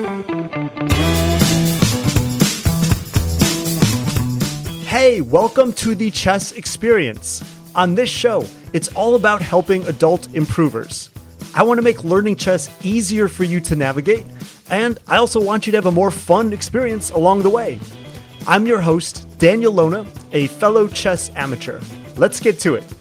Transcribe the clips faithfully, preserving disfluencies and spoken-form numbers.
Hey, welcome to the Chess Experience. On this show, it's all about helping adult improvers. I want to make learning chess easier for you to navigate, and I also want you to have a more fun experience along the way. I'm your host, Daniel Lona, a fellow chess amateur. Let's get to it.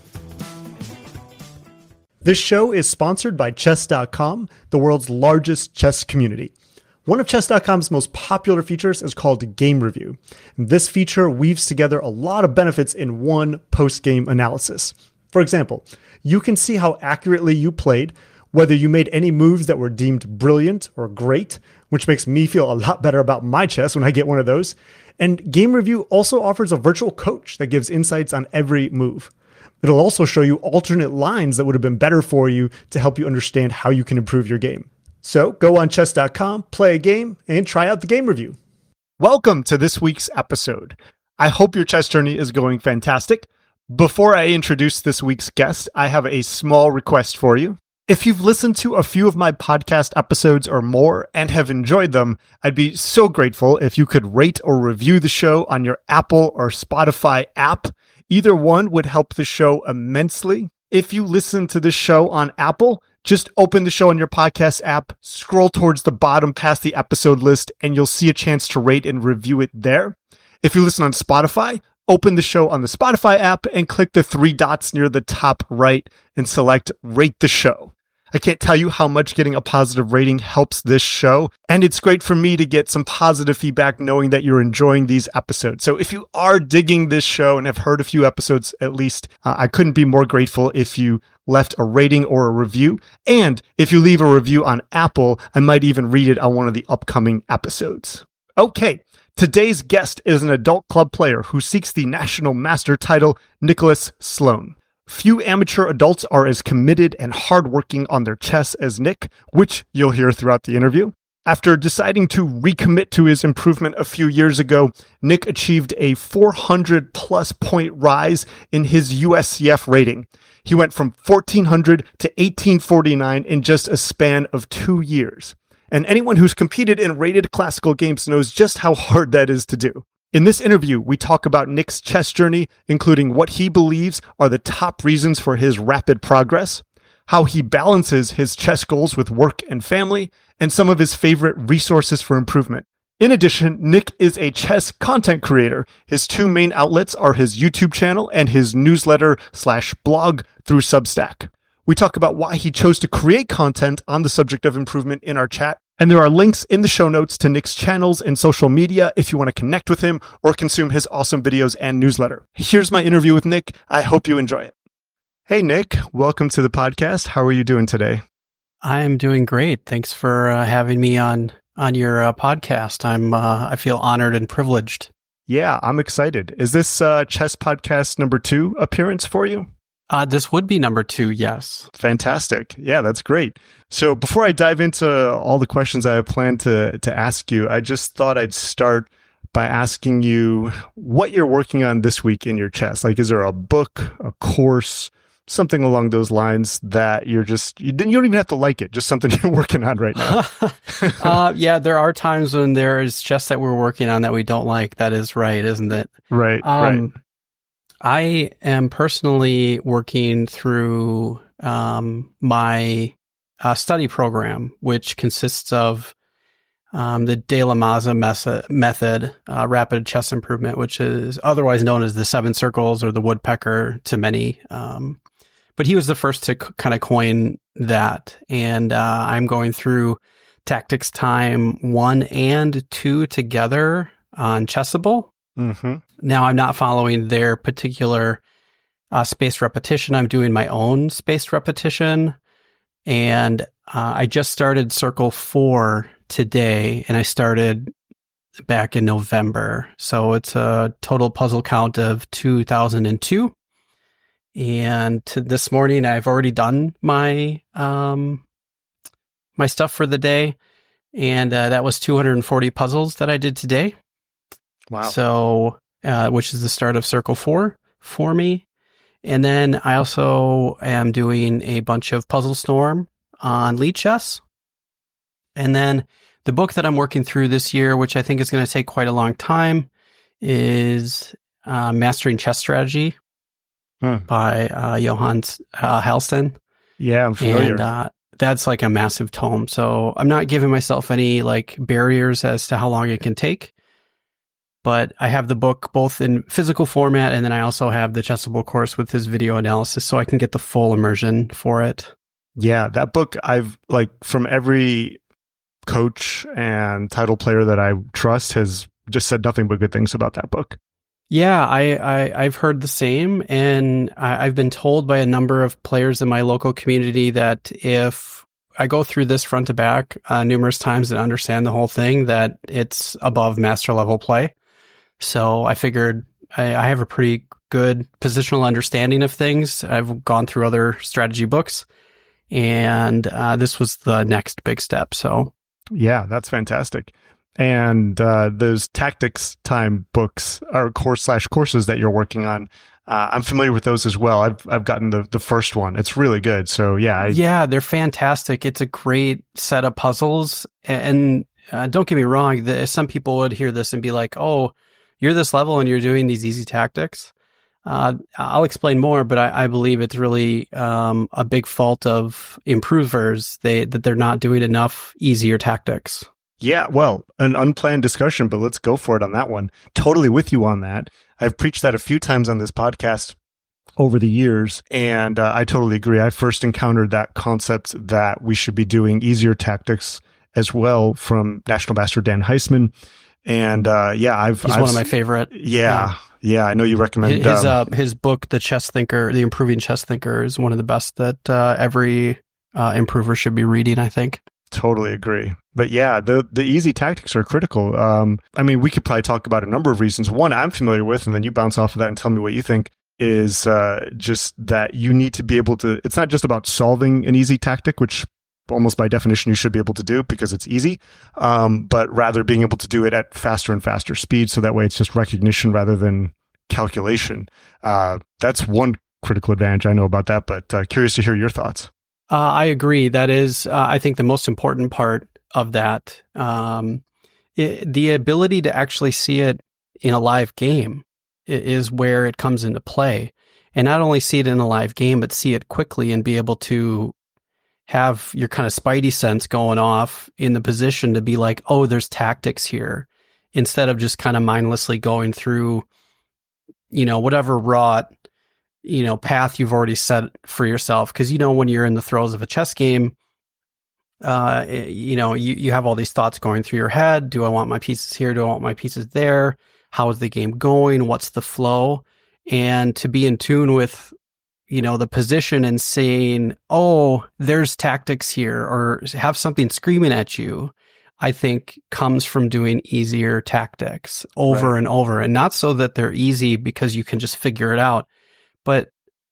This show is sponsored by chess dot com, the world's largest chess community. One of chess dot com's most popular features is called Game Review. This feature weaves together a lot of benefits in one post-game analysis. For example, you can see how accurately you played, whether you made any moves that were deemed brilliant or great, which makes me feel a lot better about my chess when I get one of those. And Game Review also offers a virtual coach that gives insights on every move. It'll also show you alternate lines that would have been better for you to help you understand how you can improve your game. So go on chess dot com, play a game, and try out the Game Review. Welcome to this week's episode. I hope your chess journey is going fantastic. Before I introduce this week's guest, I have a small request for you. If you've listened to a few of my podcast episodes or more and have enjoyed them, I'd be so grateful if you could rate or review the show on your Apple or Spotify app. Either one would help the show immensely. If you listen to this show on Apple, just open the show on your podcast app, scroll towards the bottom past the episode list, and you'll see a chance to rate and review it there. If you listen on Spotify, open the show on the Spotify app and click the three dots near the top right and select Rate the Show. I can't tell you how much getting a positive rating helps this show, and it's great for me to get some positive feedback knowing that you're enjoying these episodes. So if you are digging this show and have heard a few episodes at least, uh, I couldn't be more grateful if you left a rating or a review. And if you leave a review on Apple, I might even read it on one of the upcoming episodes. Okay, today's guest is an adult club player who seeks the National Master title, Nicholas Sloan. Few amateur adults are as committed and hardworking on their chess as Nick, which you'll hear throughout the interview. After deciding to recommit to his improvement a few years ago, Nick achieved a four hundred plus point rise in his U S C F rating. He went from fourteen hundred to eighteen forty-nine in just a span of two years. And anyone who's competed in rated classical games knows just how hard that is to do. In this interview, we talk about Nick's chess journey, including what he believes are the top reasons for his rapid progress, how he balances his chess goals with work and family, and some of his favorite resources for improvement. In addition, Nick is a chess content creator. His two main outlets are his YouTube channel and his newsletter slash blog through Substack. We talk about why he chose to create content on the subject of improvement in our chat. And there are links in the show notes to Nick's channels and social media if you want to connect with him or consume his awesome videos and newsletter. Here's my interview with Nick. I hope you enjoy it. Hey, Nick, welcome to the podcast. How are you doing today? I'm doing great. Thanks for uh, having me on on your uh, podcast. I'm uh, I feel honored and privileged. Yeah, I'm excited. Is this uh, Chess Podcast number two appearance for you? Uh, this would be number two, yes. Fantastic. Yeah, that's great. So before I dive into all the questions I have planned to, to ask you, I just thought I'd start by asking you what you're working on this week in your chess. Like, is there a book, a course, something along those lines that you're just, you, you don't even have to like it, just something you're working on right now? uh, yeah, there are times when there is chess that we're working on that we don't like. That is right, isn't it? Right, um, right. I am personally working through um, my uh, study program, which consists of um, the De La Maza method, method uh, rapid chess improvement, which is otherwise known as the seven circles or the woodpecker to many. Um, but he was the first to c- kind of coin that. And uh, I'm going through Tactics Time one and two together on Chessable. Mm-hmm. Now, I'm not following their particular uh, spaced repetition. I'm doing my own spaced repetition. And uh, I just started Circle four today, and I started back in November. So it's a total puzzle count of two thousand two. And to this morning, I've already done my um, my stuff for the day. And uh, that was two hundred forty puzzles that I did today. Wow. So, uh, which is the start of Circle four for me. And then I also am doing a bunch of Puzzle Storm on Lead Chess. And then The book that I'm working through this year, which I think is going to take quite a long time, is uh, Mastering Chess Strategy Hmm. by uh, Johan uh, Halston. Yeah, I'm familiar. And uh, that's like a massive tome. So I'm not giving myself any like barriers as to how long it can take. But I have the book both in physical format, and then I also have the Chessable course with his video analysis, so I can get the full immersion for it. Yeah, that book, I've like from every coach and title player that I trust has just said nothing but good things about that book. Yeah, I, I I've heard the same, and I, I've been told by a number of players in my local community that if I go through this front to back uh, numerous times and understand the whole thing, that it's above master level play. So I figured I, I have a pretty good positional understanding of things. I've gone through other strategy books, and uh, this was the next big step. So yeah, that's fantastic. And uh, those tactics time books or course slash courses that you're working on, uh, I'm familiar with those as well. I've I've gotten the the first one. It's really good. So yeah, I, yeah, they're fantastic. It's a great set of puzzles. And uh, don't get me wrong, the, some people would hear this and be like, "Oh, you're this level and you're doing these easy tactics." Uh, I'll explain more, but I, I believe it's really um, a big fault of improvers. They that they're not doing enough easier tactics. Yeah, well, an unplanned discussion, but let's go for it on that one. Totally with you on that. I've preached that a few times on this podcast over the years, and uh, I totally agree. I first encountered that concept that we should be doing easier tactics as well from National Master Dan Heisman. And uh, yeah, I've he's I've, one of my favorite. Yeah, yeah, yeah I know you recommend his um, uh, his book, The Chess Thinker, The Improving Chess Thinker, is one of the best that uh, every uh, improver should be reading, I think. Totally agree. But yeah, the the easy tactics are critical. Um, I mean, we could probably talk about a number of reasons. One I'm familiar with, and then you bounce off of that and tell me what you think, is uh, just that you need to be able to, it's not just about solving an easy tactic, which almost by definition you should be able to do because it's easy, um, but rather being able to do it at faster and faster speed. So that way it's just recognition rather than calculation. Uh, that's one critical advantage I know about that, but uh, curious to hear your thoughts. Uh, I agree. That is, uh, I think, the most important part of that. Um, it, the ability to actually see it in a live game is where it comes into play. And not only see it in a live game, but see it quickly and be able to have your kind of spidey sense going off in the position to be like, oh, there's tactics here, instead of just kind of mindlessly going through, you know, whatever raw, you know, path you've already set for yourself. Because, you know, when you're in the throes of a chess game, uh, you know, you, you have all these thoughts going through your head. Do I want my pieces here? Do I want my pieces there? How is the game going? What's the flow? And to be in tune with, you know, the position and saying, oh, there's tactics here, or have something screaming at you, I think comes from doing easier tactics over right. and over. And not so that they're easy because you can just figure it out, but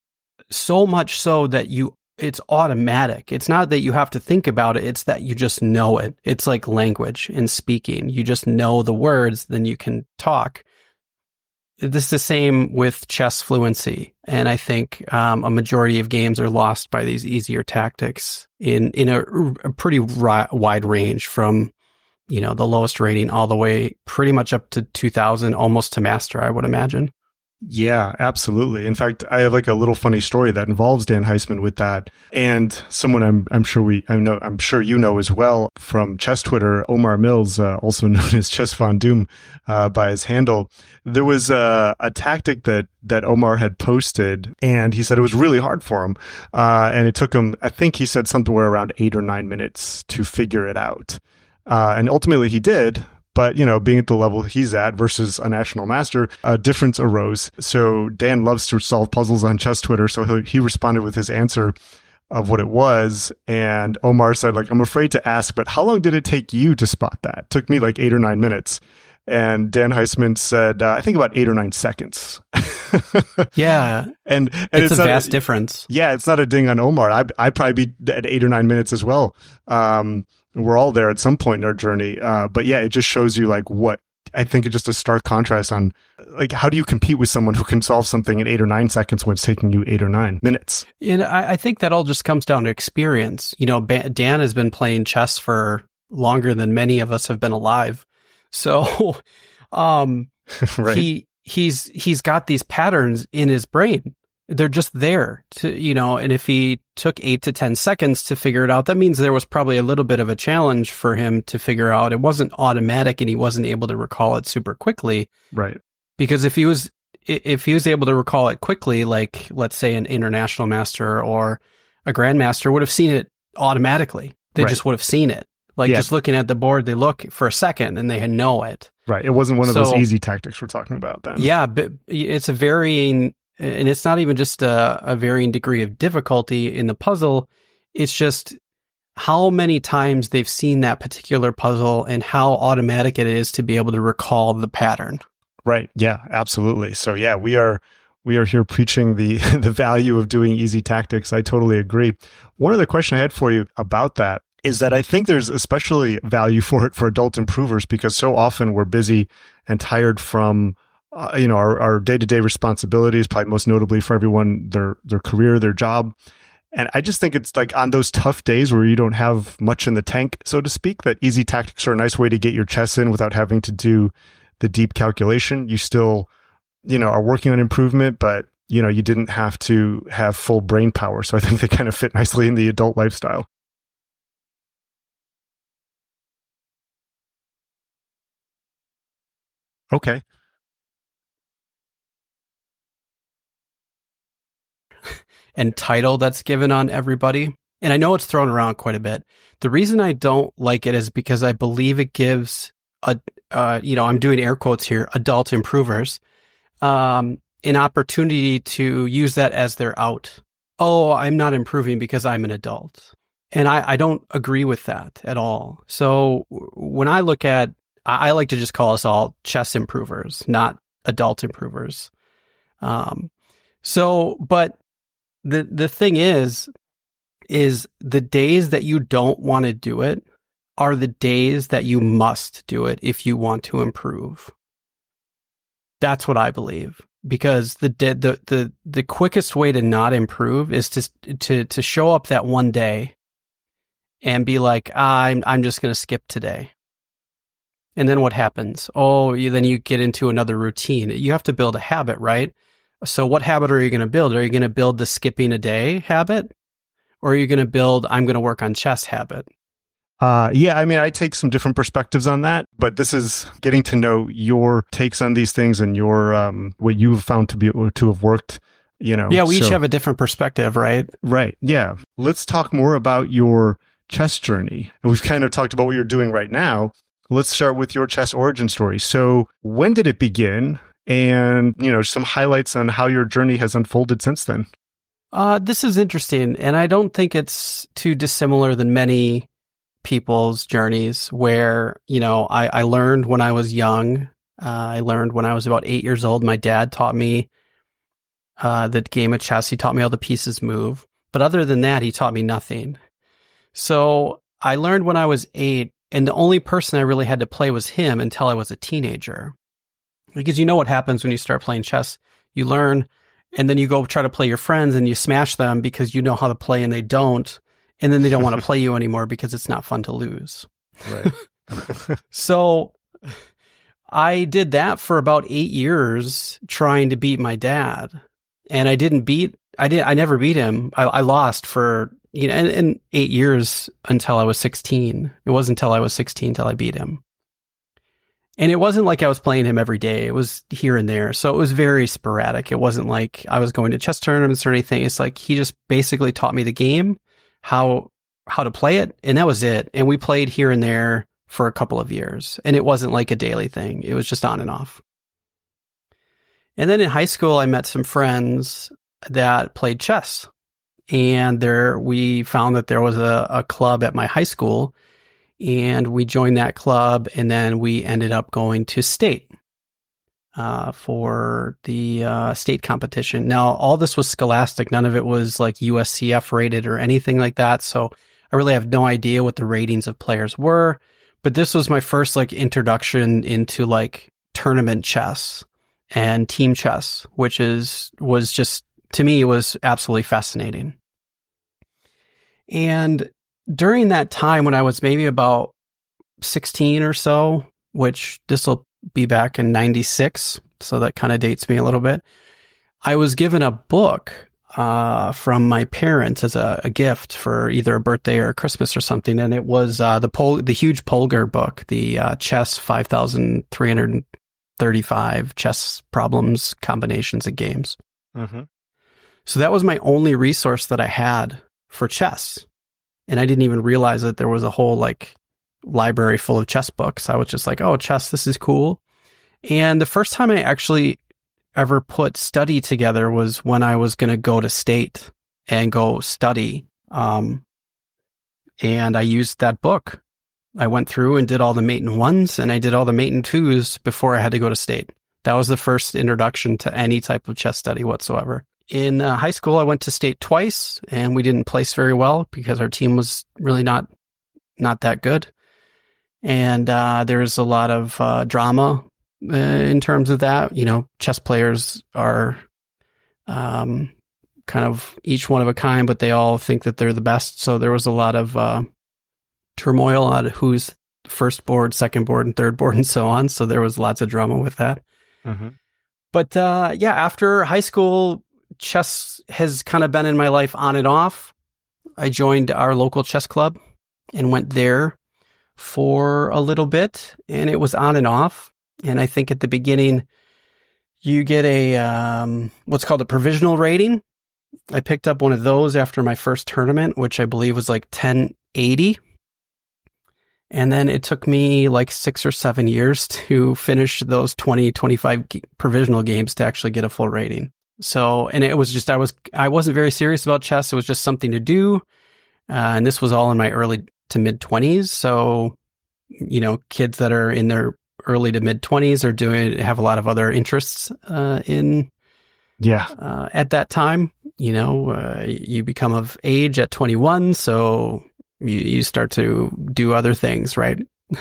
so much so that you, it's automatic. It's not that you have to think about it. It's that you just know it. It's like language and speaking. You just know the words, then you can talk. This is the same with chess fluency. And I think um, a majority of games are lost by these easier tactics in, in a, a pretty ri- wide range from, you know, the lowest rating all the way pretty much up to two thousand, almost to master, I would imagine. Yeah, absolutely. In fact, I have like a little funny story that involves Dan Heisman with that, and someone I'm I'm sure we I know I'm sure you know as well from chess Twitter, Omar Mills, uh, also known as Chess Von Doom uh, by his handle. There was a, a tactic that that Omar had posted, and he said it was really hard for him, uh, and it took him, I think he said somewhere around eight or nine minutes to figure it out, uh, and ultimately he did. But, you know, being at the level he's at versus a national master, a difference arose. So Dan loves to solve puzzles on chess Twitter. So he, he responded with his answer of what it was. And Omar said, like, I'm afraid to ask, but how long did it take you to spot that? It took me like eight or nine minutes. And Dan Heisman said, uh, I think about eight or nine seconds. Yeah. and, and it's, it's a not, vast difference. Yeah, it's not a ding on Omar. I, I'd probably be at eight or nine minutes as well. Um, We're all there at some point in our journey. Uh, but yeah, it just shows you like what I think it's just a stark contrast on like, how do you compete with someone who can solve something in eight or nine seconds when it's taking you eight or nine minutes? And I, I think that all just comes down to experience. You know, ba- Dan has been playing chess for longer than many of us have been alive. So um, Right. he he's he's got these patterns in his brain. They're just there to, you know, and if he took eight to ten seconds to figure it out, that means there was probably a little bit of a challenge for him to figure out. It wasn't automatic and he wasn't able to recall it super quickly. Right. Because if he was if he was able to recall it quickly, like let's say an international master or a grandmaster would have seen it automatically. They Right. just would have seen it. Like Yeah. just looking at the board, they look for a second and they know it. Right. It wasn't one of those So- easy tactics we're talking about then. Yeah, but it's a varying, and it's not even just a, a varying degree of difficulty in the puzzle. It's just how many times they've seen that particular puzzle and how automatic it is to be able to recall the pattern. Right. Yeah, absolutely. So yeah, we are we are here preaching the the value of doing easy tactics. I totally agree. One other question I had for you about that is that I think there's especially value for it for adult improvers because so often we're busy and tired from uh, you know our, our day-to-day responsibilities, probably most notably for everyone their their career, their job. And I just think it's like on those tough days where you don't have much in the tank, so to speak, that easy tactics are a nice way to get your chess in without having to do the deep calculation. You still, you know, are working on improvement, but you know, you didn't have to have full brain power. So I think they kind of fit nicely in the adult lifestyle. Okay. And title that's given on everybody. And I know it's thrown around quite a bit. The reason I don't like it is because I believe it gives a, uh, you know, I'm doing air quotes here, adult improvers, um, an opportunity to use that as their out. Oh, I'm not improving because I'm an adult. And I, I don't agree with that at all. So when I look at, I, I like to just call us all chess improvers, not adult improvers. Um, so, but the the thing is, is the days that you don't want to do it are the days that you must do it if you want to improve. That's what I believe. Because the the the the quickest way to not improve is to to to show up that one day and be like, ah, I'm I'm just going to skip today. And then what happens? Oh, you, then you get into another routine. You have to build a habit, right? So what habit are you going to build? Are you going to build the skipping a day habit? Or are you going to build, I'm going to work on chess habit? Uh, yeah, I mean, I take some different perspectives on that, but this is getting to know your takes on these things and your um, what you've found to be to have worked. You know, Yeah, we so, each have a different perspective, right? right. Yeah, let's talk more about your chess journey. And we've kind of talked about what you're doing right now. Let's start with your chess origin story. So, when did it begin? And you know, some highlights on how your journey has unfolded since then. Uh, this is interesting, and I don't think it's too dissimilar than many people's journeys where, you know, I, I learned when I was young. Uh, I learned when I was about eight years old. My dad taught me uh, the game of chess. He taught me how the pieces move. But other than that, he taught me nothing. So I learned when I was eight, and the only person I really had to play was him until I was a teenager. Because you know what happens when you start playing chess? You learn, and then you go try to play your friends and you smash them because you know how to play and they don't. And then they don't want to play you anymore because it's not fun to lose. Right. So I did that for about eight years trying to beat my dad. And I didn't beat, I did, I never beat him. I, I lost for, you know, in, in eight years until I was sixteen. It wasn't until I was sixteen until I beat him. And it wasn't like I was playing him every day. It was here and there. So it was very sporadic. It wasn't like I was going to chess tournaments or anything. It's like he just basically taught me the game, how how to play it, and that was it. And we played here and there for a couple of years. And it wasn't like a daily thing. It was just on and off. And then in high school, I met some friends that played chess. And there we found that there was a, a club at my high school. And we joined that club, and then we ended up going to state uh, for the uh, state competition. Now, all this was scholastic. None of it was like U S C F rated or anything like that. So I really have no idea what the ratings of players were. But this was my first like introduction into like tournament chess and team chess, which is was just, to me, was absolutely fascinating. And during that time when I was maybe about sixteen or so, which this will be back in ninety-six. So that kind of dates me a little bit. I was given a book uh, from my parents as a, a gift for either a birthday or a Christmas or something. And it was uh, the Pol- the huge Polgar book, the uh, Chess five thousand three hundred thirty-five chess problems, combinations, and games. Mm-hmm. So that was my only resource that I had for chess. And I didn't even realize that there was a whole like library full of chess books. I was just like, oh, chess, this is cool. And the first time I actually ever put study together was when I was going to go to state and go study. Um, and I used that book. I went through and did all the Maton ones and I did all the Maton twos before I had to go to state. That was the first introduction to any type of chess study whatsoever. In uh, high school, I went to state twice and we didn't place very well because our team was really not not that good. And uh, there's a lot of uh, drama uh, in terms of that. You know, chess players are um, kind of each one of a kind, but they all think that they're the best. So there was a lot of uh, turmoil on who's first board, second board, and third board, and so on. So there was lots of drama with that. Mm-hmm. But uh, yeah, after high school, chess has kind of been in my life on and off. I joined our local chess club and went there for a little bit, and it was on and off. And I think at the beginning, you get a um, what's called a provisional rating. I picked up one of those after my first tournament, which I believe was like ten eighty. And then it took me like six or seven years to finish those twenty, twenty-five g- provisional games to actually get a full rating. So, and it was just, I was, I wasn't very serious about chess. It was just something to do. Uh, and this was all in my early to mid twenties. So, you know, kids that are in their early to mid twenties are doing, have a lot of other interests uh, in, yeah, uh, at that time. You know, uh, you become of age at twenty-one. So you, you start to do other things, right?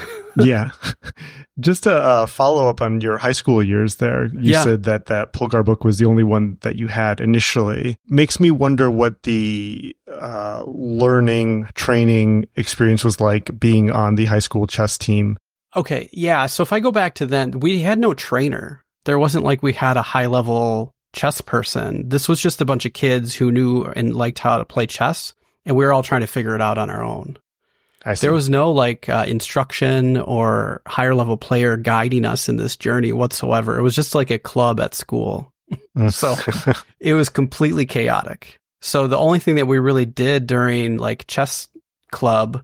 Yeah. Just to uh, follow up on your high school years there, you Yeah. said that that Polgar book was the only one that you had initially. Makes me wonder what the uh, learning, training experience was like being on the high school chess team. Okay. Yeah. So if I go back to then, we had no trainer. There wasn't like we had a high level chess person. This was just a bunch of kids who knew and liked how to play chess. And we were all trying to figure it out on our own. I see. There was no like uh, instruction or higher level player guiding us in this journey whatsoever. It was just like a club at school. So it was completely chaotic. So the only thing that we really did during like chess club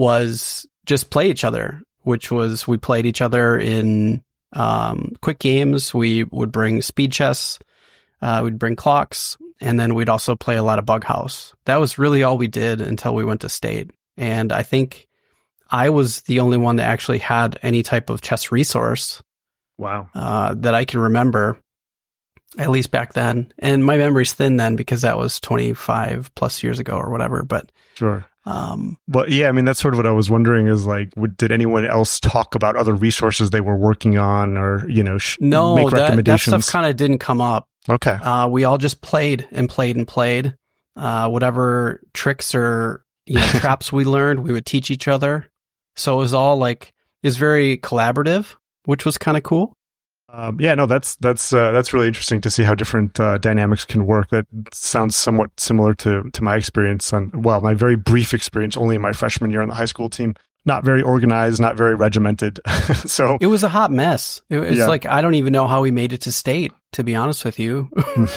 was just play each other, which was we played each other in um, quick games. We would bring speed chess. Uh, we'd bring clocks. And then we'd also play a lot of Bug House. That was really all we did until we went to state. And I think I was the only one that actually had any type of chess resource. Wow. Uh, that I can remember, at least back then. And my memory's thin then because that was twenty-five plus years ago or whatever. But sure. Um, well, yeah, I mean, that's sort of what I was wondering is like, would, did anyone else talk about other resources they were working on or, you know, sh- no, make that, recommendations? that stuff kind of didn't come up. Okay. Uh, we all just played and played and played. Uh, whatever tricks or you know, traps we learned, we would teach each other. So it was all like, it was very collaborative, which was kind of cool. Um, yeah, no, that's that's uh, that's really interesting to see how different uh, dynamics can work. That sounds somewhat similar to to my experience on, well, my very brief experience only in my freshman year on the high school team. Not very organized, not very regimented. So it was a hot mess. It was yeah. like, I don't even know how we made it to state, to be honest with you.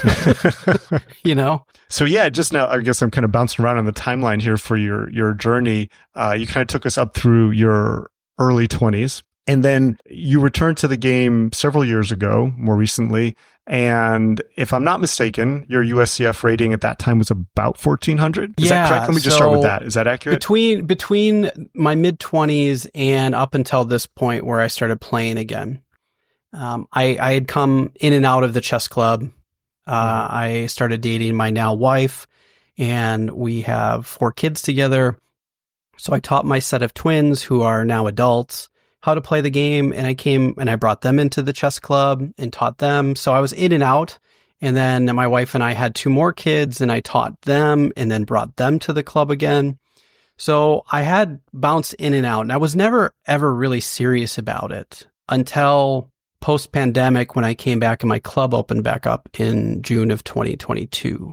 You know? So yeah, just now, I guess I'm kind of bouncing around on the timeline here for your your journey. Uh, you kind of took us up through your early twenties. And then you returned to the game several years ago, more recently. And if I'm not mistaken, your U S C F rating at that time was about fourteen hundred. Is yeah, that correct? Let me just so start with that. Is that accurate? Between between my mid twenties and up until this point where I started playing again, um, I, I had come in and out of the chess club. Uh, mm-hmm. I started dating my now wife, and we have four kids together. So I taught my set of twins who are now adults how to play the game. And I came and I brought them into the chess club and taught them. So I was in and out. And then my wife and I had two more kids and I taught them and then brought them to the club again. So I had bounced in and out, and I was never ever really serious about it until post pandemic when I came back and my club opened back up in June of twenty twenty-two.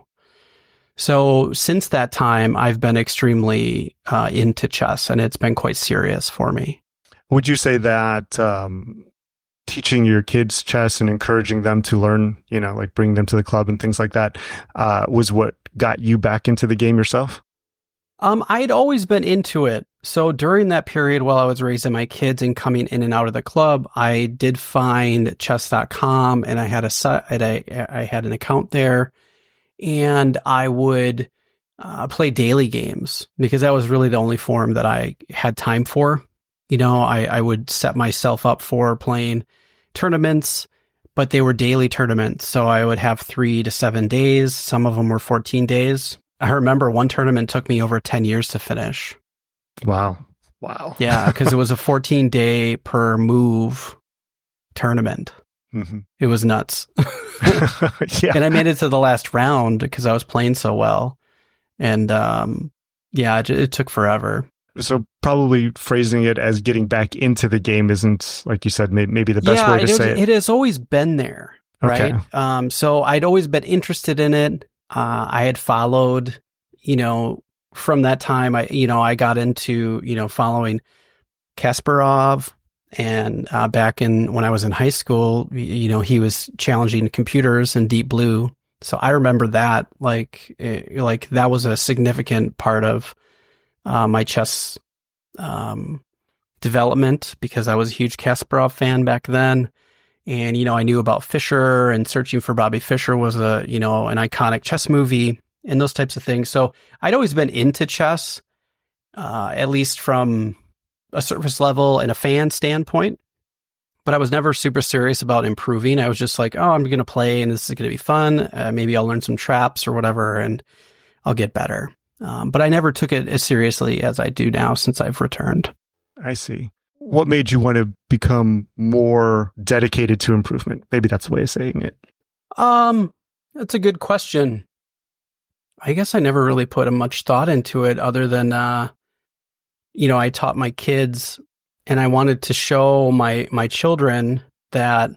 So since that time, I've been extremely uh, into chess, and it's been quite serious for me. Would you say that um, teaching your kids chess and encouraging them to learn, you know, like bringing them to the club and things like that, uh, was what got you back into the game yourself? Um, I'd always been into it. So during that period while I was raising my kids and coming in and out of the club, I did find chess dot com, and I had a site, I, I had an account there, and I would uh, play daily games because that was really the only form that I had time for. You know, I, I would set myself up for playing tournaments, but they were daily tournaments. So I would have three to seven days. Some of them were fourteen days. I remember one tournament took me over ten years to finish. Wow. Wow. Yeah, because it was a fourteen day per move tournament. Mm-hmm. It was nuts. Yeah. And I made it to the last round because I was playing so well. And um, yeah, it, it took forever. So probably phrasing it as getting back into the game isn't, like you said, maybe, maybe the best yeah, way to it, say it. It has always been there, right? Okay. Um, so I'd always been interested in it. Uh, I had followed, you know, from that time, I, you know, I got into, you know, following Kasparov, and uh, back in when I was in high school, you know, he was challenging computers in Deep Blue. So I remember that, like, it, like that was a significant part of uh, my chess um, development because I was a huge Kasparov fan back then. And, you know, I knew about Fischer, and Searching for Bobby Fischer was a, you know, an iconic chess movie and those types of things. So I'd always been into chess, uh, at least from a surface level and a fan standpoint, but I was never super serious about improving. I was just like, oh, I'm going to play and this is going to be fun. Uh, maybe I'll learn some traps or whatever and I'll get better. Um, but I never took it as seriously as I do now since I've returned. I see. What made you want to become more dedicated to improvement? Maybe that's the way of saying it. Um, that's a good question. I guess I never really put much thought into it other than, uh, you know, I taught my kids and I wanted to show my, my children that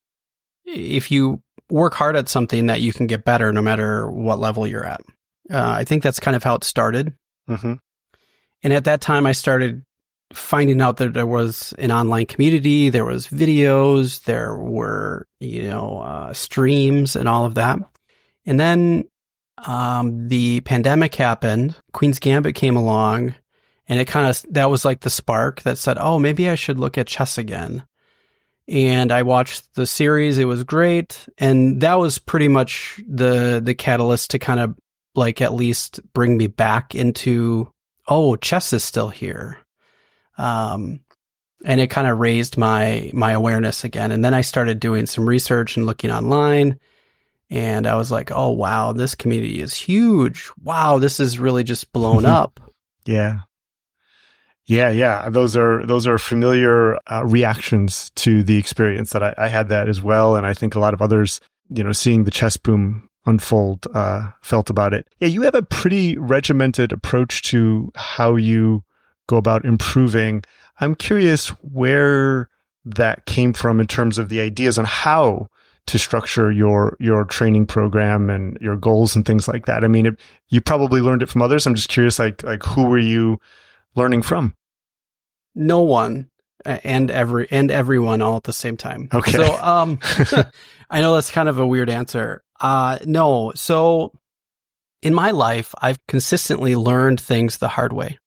if you work hard at something that you can get better no matter what level you're at. Uh, I think that's kind of how it started. Mm-hmm. And at that time I started finding out that there was an online community, there was videos, there were, you know, uh, streams and all of that. And then um, the pandemic happened, Queen's Gambit came along, and it kind of, that was like the spark that said, oh, maybe I should look at chess again. And I watched the series, it was great. And that was pretty much the the catalyst to kind of like at least bring me back into, oh, chess is still here. Um, and it kind of raised my, my awareness again. And then I started doing some research and looking online, and I was like, oh, wow, this community is huge. Wow, this is really just blown up. Yeah. Yeah. Yeah. Those are, those are familiar uh, reactions to the experience that I, I had that as well. And I think a lot of others, you know, seeing the chess boom unfold, uh, felt about it. Yeah. You have a pretty regimented approach to how you go about improving. I'm curious where that came from in terms of the ideas on how to structure your your training program and your goals and things like that. I mean, it, you probably learned it from others. I'm just curious, like like who were you learning from? No one and every and everyone all at the same time. Okay. So um, I know that's kind of a weird answer. Uh, no. So in my life, I've consistently learned things the hard way.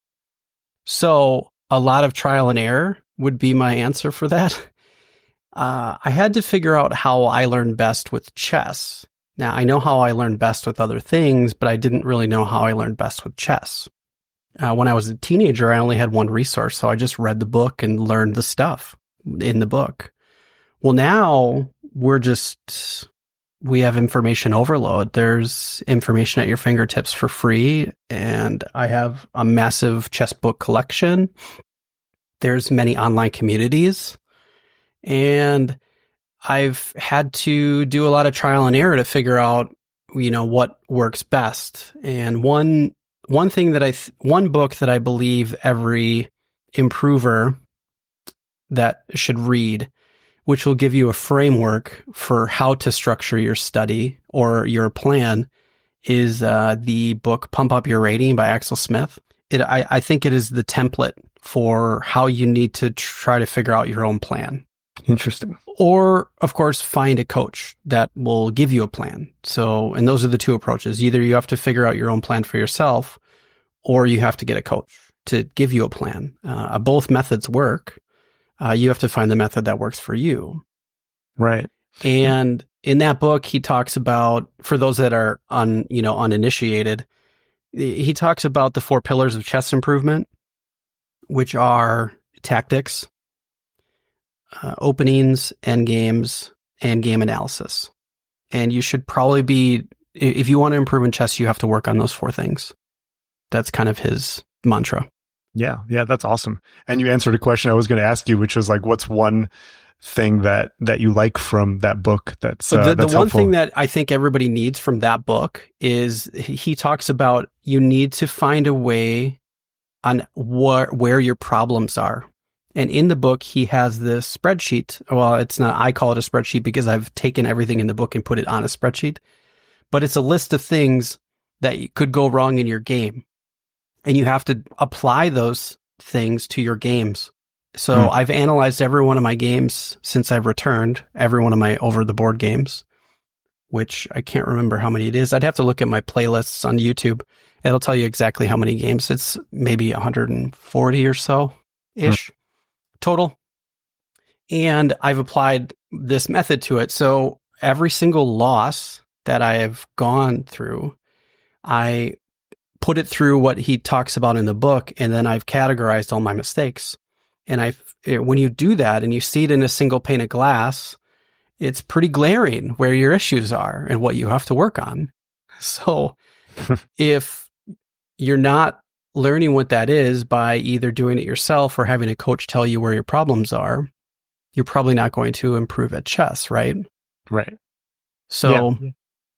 So a lot of trial and error would be my answer for that. Uh, I had to figure out how I learned best with chess. Now, I know how I learned best with other things, but I didn't really know how I learned best with chess. Uh, when I was a teenager, I only had one resource, so I just read the book and learned the stuff in the book. Well, now we're just, we have information overload. There's information at your fingertips for free, and I have a massive chess book collection. There's many online communities, and I've had to do a lot of trial and error to figure out, you know, what works best. And one one thing that I, th- one book that I believe every improver that should read, which will give you a framework for how to structure your study or your plan, is uh, the book Pump Up Your Rating by Axel Smith. It, I, I think it is the template for how you need to try to figure out your own plan. Interesting. Or, of course, find a coach that will give you a plan. So, and those are the two approaches. Either you have to figure out your own plan for yourself, or you have to get a coach to give you a plan. Uh, both methods work. Uh, you have to find the method that works for you. Right. And in that book, he talks about, for those that are un, you know, uninitiated, he talks about the four pillars of chess improvement, which are tactics, uh, openings, end games, and game analysis. And you should probably be, if you want to improve in chess, you have to work on those four things. That's kind of his mantra. Yeah, yeah, that's awesome. And you answered a question I was going to ask you, which was like, what's one thing that that you like from that book? That's uh, the, the that's one helpful? thing that I think everybody needs from that book is he talks about you need to find a way on wh- where your problems are. And in the book, he has this spreadsheet. Well, it's not, I call it a spreadsheet because I've taken everything in the book and put it on a spreadsheet. But it's a list of things that could go wrong in your game. And you have to apply those things to your games. So hmm. I've analyzed every one of my games since I've returned, every one of my over the board games, which I can't remember how many it is. I'd have to look at my playlists on YouTube. It'll tell you exactly how many games. It's maybe one hundred forty or so ish hmm. total. And I've applied this method to it. So every single loss that I have gone through, I put it through what he talks about in the book, and then I've categorized all my mistakes. And I, when you do that and you see it in a single pane of glass, it's pretty glaring where your issues are and what you have to work on. So if you're not learning what that is by either doing it yourself or having a coach tell you where your problems are, you're probably not going to improve at chess, right? Right. So yeah.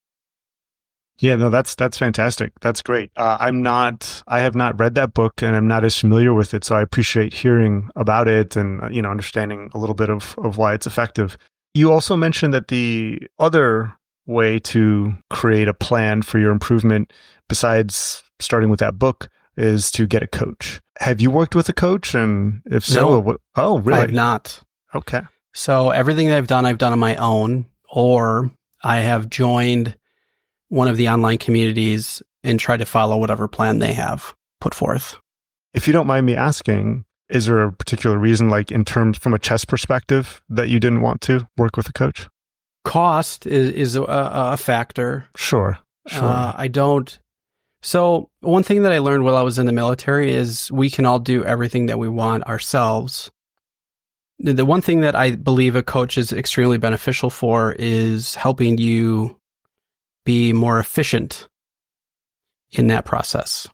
Yeah, no, that's that's fantastic. That's great. Uh, I'm not, I have not read that book, and I'm not as familiar with it, so I appreciate hearing about it and uh, you know, understanding a little bit of of why it's effective. You also mentioned that the other way to create a plan for your improvement, besides starting with that book, is to get a coach. Have you worked with a coach, and if so, no, what, oh, really? I have not. Okay. So everything that I've done, I've done on my own, or I have joined one of the online communities and try to follow whatever plan they have put forth. If you don't mind me asking, is there a particular reason, like in terms from a chess perspective, that you didn't want to work with a coach? Cost is, is a, a factor. Sure. Sure. Uh, I don't. So one thing that I learned while I was in the military is we can all do everything that we want ourselves. The, the one thing that I believe a coach is extremely beneficial for is helping you be more efficient in that process.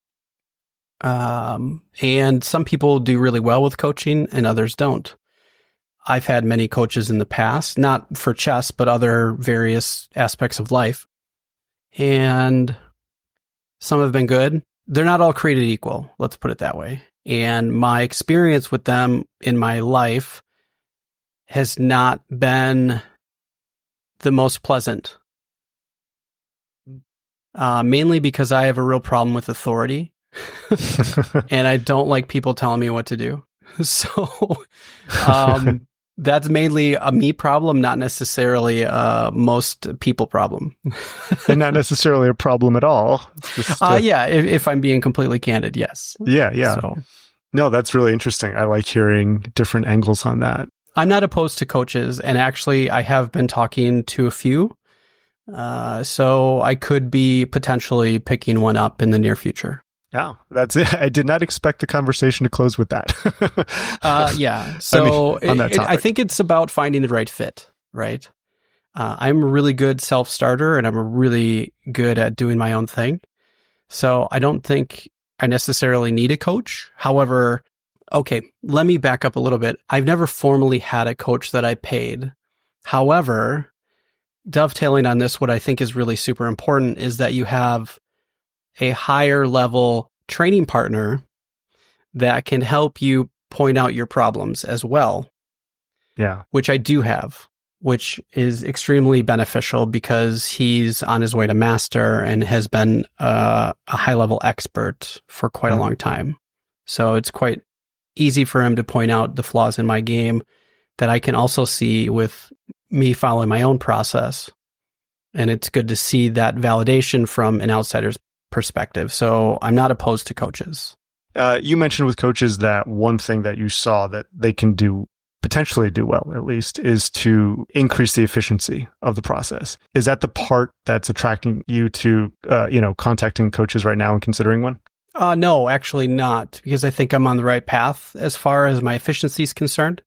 Um, and some people do really well with coaching and others don't. I've had many coaches in the past, not for chess, but other various aspects of life. And some have been good. They're not all created equal, let's put it that way. And my experience with them in my life has not been the most pleasant. Uh, mainly because I have a real problem with authority and I don't like people telling me what to do. So um, that's mainly a me problem, not necessarily a most people problem. And not necessarily a problem at all. It's just, uh, uh, yeah, if, if I'm being completely candid, yes. Yeah, yeah. So, no, that's really interesting. I like hearing different angles on that. I'm not opposed to coaches, and actually I have been talking to a few. Uh, so I could be potentially picking one up in the near future. Yeah, that's it. I did not expect the conversation to close with that. uh, yeah. So I mean, it, it, I think it's about finding the right fit, right? Uh, I'm a really good self-starter and I'm really good at doing my own thing. So I don't think I necessarily need a coach. However, okay, let me back up a little bit. I've never formally had a coach that I paid. However, dovetailing on this, what I think is really super important is that you have a higher level training partner that can help you point out your problems as well. Yeah. Which I do have, which is extremely beneficial because he's on his way to master and has been uh, a high level expert for quite mm-hmm. a long time. So it's quite easy for him to point out the flaws in my game that I can also see with me following my own process. And it's good to see that validation from an outsider's perspective. So I'm not opposed to coaches. Uh, you mentioned with coaches that one thing that you saw that they can do, potentially do well at least, is to increase the efficiency of the process. Is that the part that's attracting you to, uh, you know, contacting coaches right now and considering one? Uh, no, actually not, because I think I'm on the right path as far as my efficiency is concerned.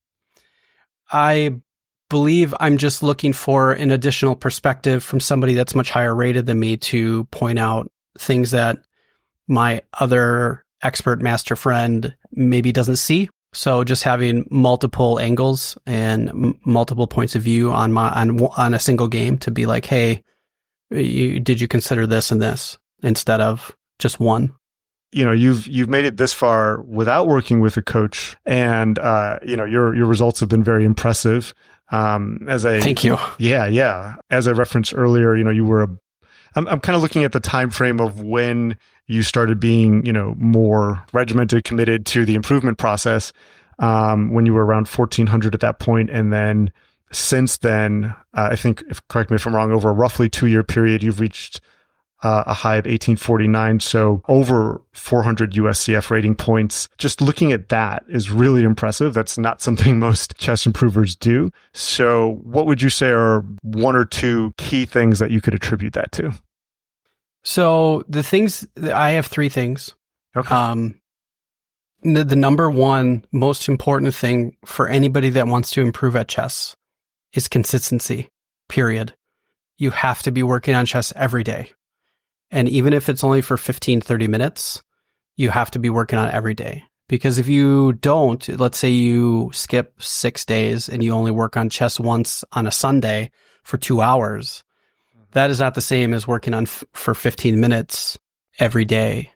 I believe I'm just looking for an additional perspective from somebody that's much higher rated than me to point out things that my other expert master friend maybe doesn't see. So just having multiple angles and m- multiple points of view on my on on a single game to be like, hey, you, did you consider this and this instead of just one? You know, you've you've made it this far without working with a coach, and uh, you know your your results have been very impressive. Um, as I thank you. Yeah, yeah. As I referenced earlier, you know, you were a. I'm I'm kind of looking at the time frame of when you started being, you know, more regimented, committed to the improvement process. Um, when you were around fourteen hundred at that point, and then since then, uh, I think, if correct me if I'm wrong, over a roughly two year period, you've reached uh, a high of eighteen forty-nine. So over four hundred U S C F rating points. Just looking at that is really impressive. That's not something most chess improvers do. So what would you say are one or two key things that you could attribute that to? So the things, I have three things. Okay. Um, the, the number one most important thing for anybody that wants to improve at chess is consistency, period. You have to be working on chess every day. And even if it's only for fifteen, thirty minutes, you have to be working on it every day. Because if you don't, let's say you skip six days and you only work on chess once on a Sunday for two hours, that is not the same as working on f- for fifteen minutes every day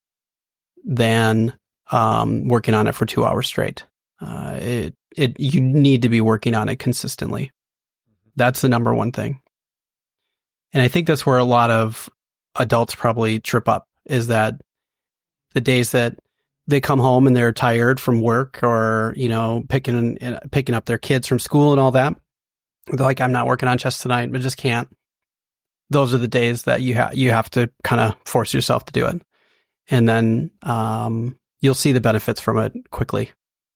than um, working on it for two hours straight. Uh, it, it, you need to be working on it consistently. That's the number one thing. And I think that's where a lot of adults probably trip up, is that the days that they come home and they're tired from work, or, you know, picking, picking up their kids from school and all that. They're like, I'm not working on chess tonight, but just can't. Those are the days that you have you have to kind of force yourself to do it, and then um, you'll see the benefits from it quickly.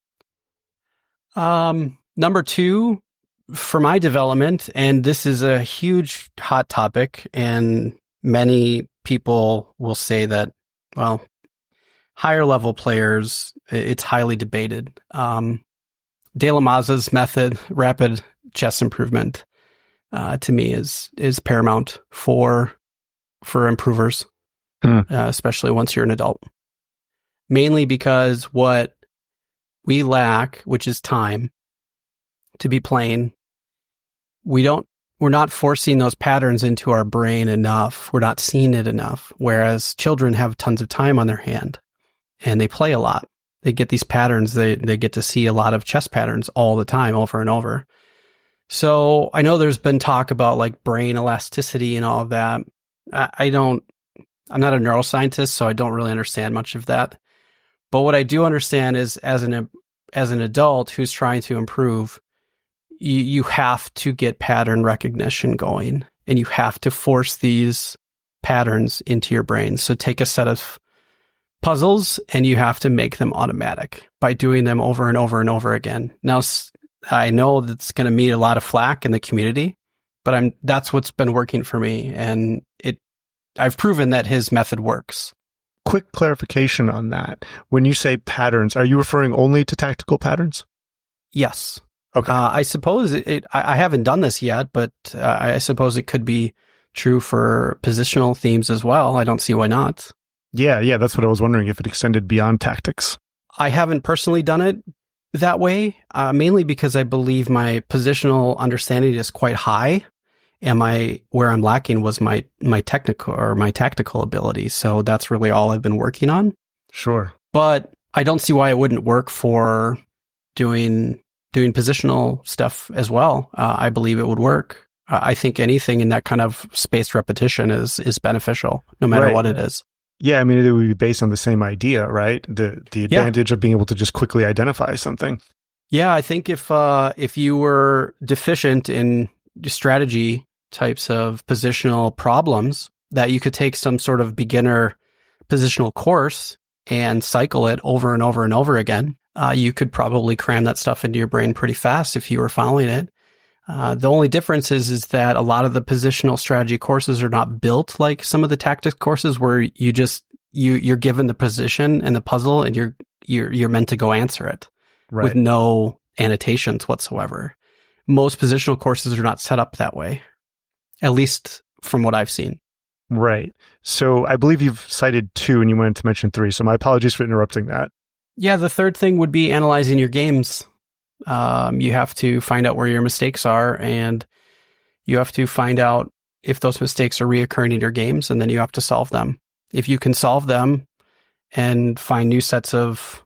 Um, number two, for my development, and this is a huge hot topic, and many people will say that, well, higher level players, it's highly debated. Um, De La Maza's method, rapid chess improvement, Uh, to me is is paramount for for improvers, mm. uh, especially once you're an adult. Mainly because what we lack, which is time to be playing, we don't we're not forcing those patterns into our brain enough. We're not seeing it enough. Whereas children have tons of time on their hand and they play a lot. They get these patterns. They they get to see a lot of chess patterns all the time, over and over. So I know there's been talk about like brain elasticity and all of that. I, I don't, I'm not a neuroscientist, so I don't really understand much of that. But what I do understand is, as an as an adult who's trying to improve, you, you have to get pattern recognition going, and you have to force these patterns into your brain. So take a set of puzzles and you have to make them automatic by doing them over and over and over again. Now, I know that's going to meet a lot of flack in the community, but I'm that's what's been working for me, and it I've proven that his method works. Quick clarification on that. When you say patterns, are you referring only to tactical patterns? Yes. Okay. Uh, I suppose it, it. I haven't done this yet, but uh, I suppose it could be true for positional themes as well. I don't see why not. Yeah, yeah, that's what I was wondering, if it extended beyond tactics. I haven't personally done it that way, uh, mainly because I believe my positional understanding is quite high, Am I where I'm lacking was my my technical or my tactical ability. So that's really all I've been working on. Sure. But I don't see why it wouldn't work for doing doing positional stuff as well. Uh, I believe it would work. Uh, I think anything in that kind of spaced repetition is is beneficial, no matter Right. what it is. Yeah, I mean, it would be based on the same idea, right? The the Yeah. advantage of being able to just quickly identify something. Yeah, I think if uh, if you were deficient in strategy types of positional problems, that you could take some sort of beginner positional course and cycle it over and over and over again, uh, you could probably cram that stuff into your brain pretty fast if you were following it. Uh, the only difference is, is that a lot of the positional strategy courses are not built like some of the tactics courses where you just you you're given the position and the puzzle and you're you're you're meant to go answer it Right. with no annotations whatsoever. Most positional courses are not set up that way, at least from what I've seen. Right. So I believe you've cited two and you wanted to mention three. So my apologies for interrupting that. Yeah, the third thing would be analyzing your games. Um, you have to find out where your mistakes are, and you have to find out if those mistakes are reoccurring in your games, and then you have to solve them. If you can solve them and find new sets of,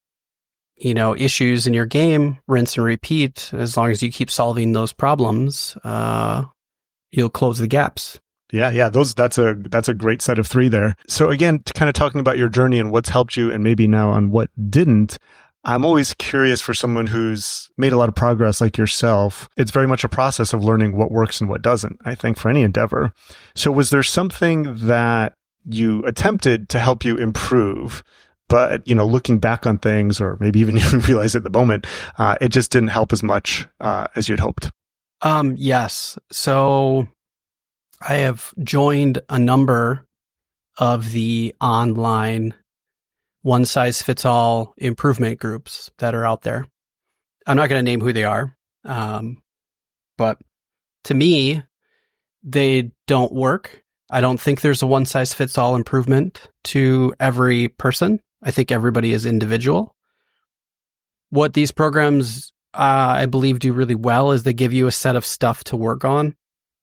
you know, issues in your game, rinse and repeat, as long as you keep solving those problems, uh, you'll close the gaps. Yeah, yeah, those that's a that's a great set of three there. So again, kind of talking about your journey and what's helped you and maybe now on what didn't, I'm always curious for someone who's made a lot of progress like yourself. It's very much a process of learning what works and what doesn't, I think, for any endeavor. So was there something that you attempted to help you improve, but, you know, looking back on things, or maybe even you realize at the moment, uh, it just didn't help as much uh, as you'd hoped? Um, yes. So I have joined a number of the online one size fits all improvement groups that are out there. I'm not going to name who they are. Um, but to me, they don't work. I don't think there's a one size fits all improvement to every person. I think everybody is individual. What these programs, uh, I believe, do really well is they give you a set of stuff to work on,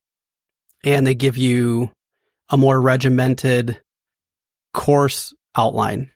and they give you a more regimented course outline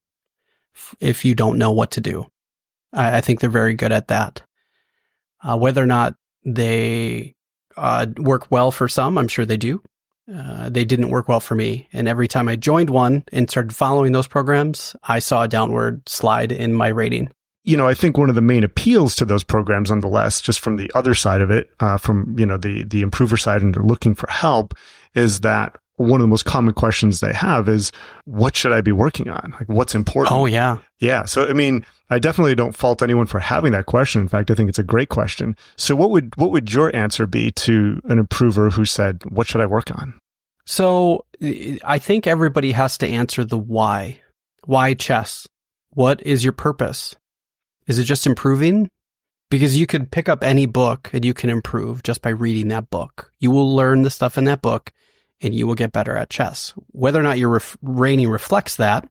if you don't know what to do. I, I think they're very good at that. Uh, whether or not they uh, work well for some, I'm sure they do. Uh, they didn't work well for me. And every time I joined one and started following those programs, I saw a downward slide in my rating. You know, I think one of the main appeals to those programs, nonetheless, just from the other side of it, uh, from, you know, the the improver side, and they're looking for help, is that one of the most common questions they have is, what should I be working on? Like, what's important? Oh, yeah. Yeah. So, I mean, I definitely don't fault anyone for having that question. In fact, I think it's a great question. So what would what would your answer be to an improver who said, what should I work on? So I think everybody has to answer the why. Why chess? What is your purpose? Is it just improving? Because you could pick up any book and you can improve just by reading that book. You will learn the stuff in that book and you will get better at chess. Whether or not your ref- rating reflects that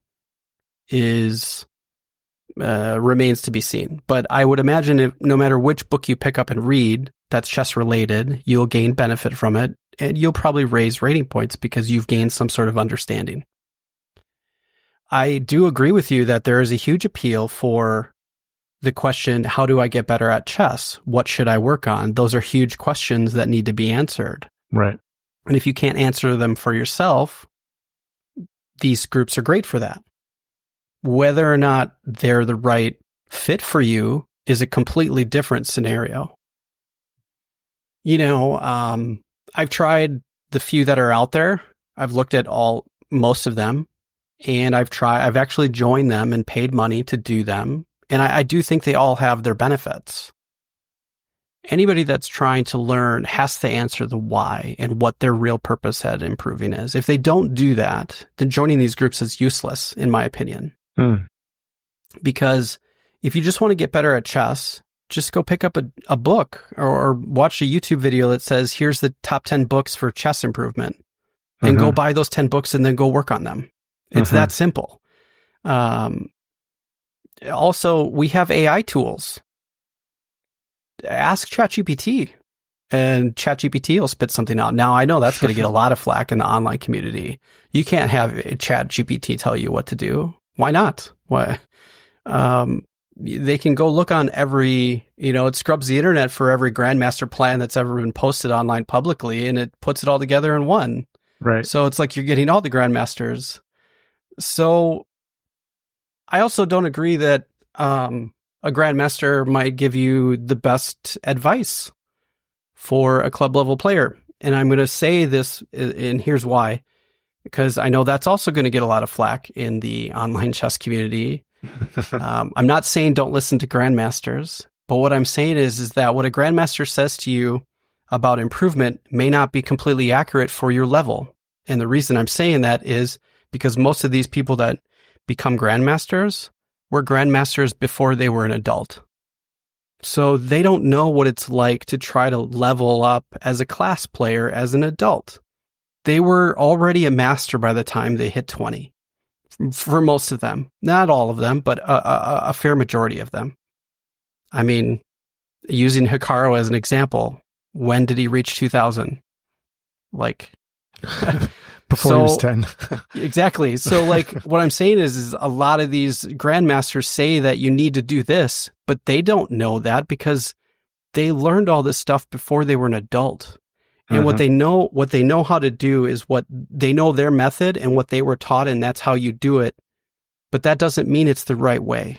is uh, remains to be seen. But I would imagine if no matter which book you pick up and read that's chess related, you'll gain benefit from it, and you'll probably raise rating points because you've gained some sort of understanding. I do agree with you that there is a huge appeal for the question, how do I get better at chess? What should I work on? Those are huge questions that need to be answered. Right. And if you can't answer them for yourself, these groups are great for that. Whether or not they're the right fit for you is a completely different scenario. You know, um, I've tried the few that are out there. I've looked at all, most of them, and I've tried, I've actually joined them and paid money to do them. And I, I do think they all have their benefits. Anybody that's trying to learn has to answer the why and what their real purpose at improving is. If they don't do that, then joining these groups is useless, in my opinion. Hmm. Because if you just want to get better at chess, just go pick up a, a book or, or watch a YouTube video that says, here's the top ten books for chess improvement, and Uh-huh. go buy those ten books and then go work on them. It's Uh-huh. that simple. Um, also, we have A I tools. Ask ChatGPT and ChatGPT will spit something out. Now, I know that's going to get a lot of flack in the online community. You can't have ChatGPT tell you what to do. Why not? Why? Um, they can go look on every, you know, it scrubs the internet for every Grandmaster plan that's ever been posted online publicly, and it puts it all together in one. Right. So it's like you're getting all the Grandmasters. So I also don't agree that um, a Grandmaster might give you the best advice for a club level player. And I'm going to say this, and here's why, because I know that's also going to get a lot of flack in the online chess community. um, I'm not saying don't listen to Grandmasters, but what I'm saying is, is that what a Grandmaster says to you about improvement may not be completely accurate for your level. And the reason I'm saying that is because most of these people that become Grandmasters were Grandmasters before they were an adult. So they don't know what it's like to try to level up as a class player as an adult. They were already a master by the time they hit twenty. For most of them. Not all of them, but a, a, a fair majority of them. I mean, using Hikaru as an example, when did he reach two thousand? Like... Before so, he was ten. Exactly. So like what I'm saying is, is a lot of these Grandmasters say that you need to do this, but they don't know that because they learned all this stuff before they were an adult. And mm-hmm. what they know, what they know how to do is what they know their method and what they were taught, and that's how you do it. But that doesn't mean it's the right way.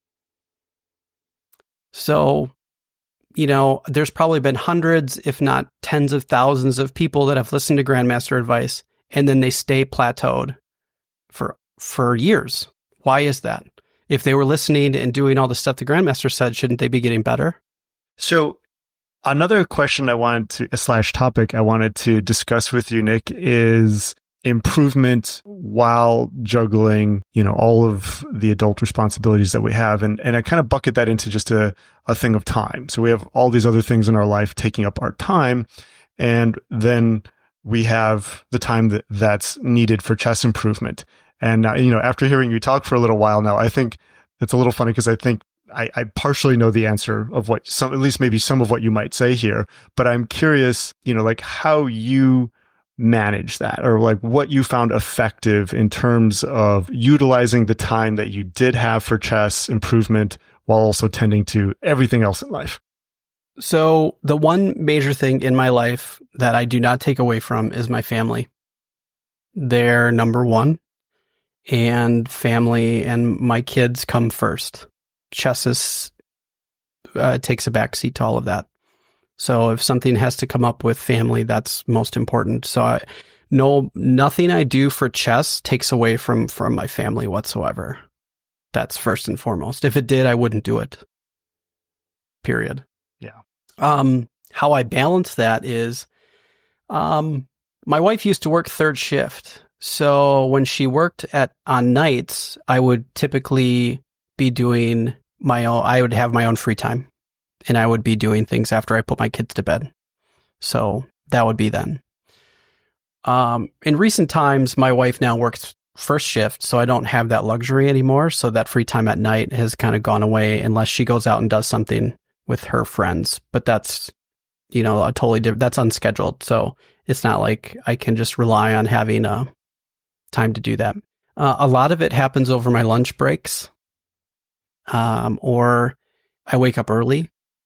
So, you know, there's probably been hundreds, if not tens of thousands of people that have listened to Grandmaster advice, and then they stay plateaued for for years. Why is that? If they were listening and doing all the stuff the Grandmaster said, shouldn't they be getting better? So another question I wanted to, slash topic I wanted to discuss with you, Nick, is improvement while juggling, you know, all of the adult responsibilities that we have. And and I kind of bucket that into just a, a thing of time. So we have all these other things in our life taking up our time. And then we have the time that that's needed for chess improvement. And, uh, you know, after hearing you talk for a little while now, I think it's a little funny because I think I, I partially know the answer of what some, at least maybe some of what you might say here, but I'm curious, you know, like how you manage that, or like what you found effective in terms of utilizing the time that you did have for chess improvement while also tending to everything else in life. So the one major thing in my life that I do not take away from is my family. They're number one, and family and my kids come first. Chess is, uh, takes a backseat to all of that. So if something has to come up with family, that's most important. So I, no, nothing I do for chess takes away from, from my family whatsoever. That's first and foremost. If it did, I wouldn't do it. Period. Yeah. Um, how I balance that is, um, my wife used to work third shift. So when she worked at on nights, I would typically be doing my own, I would have my own free time, and I would be doing things after I put my kids to bed. So that would be then. Um, in recent times, my wife now works first shift, so I don't have that luxury anymore. So that free time at night has kind of gone away unless she goes out and does something with her friends. But that's, you know, a totally different, that's unscheduled. So it's not like I can just rely on having a time to do that. Uh, a lot of it happens over my lunch breaks, um, or I wake up early.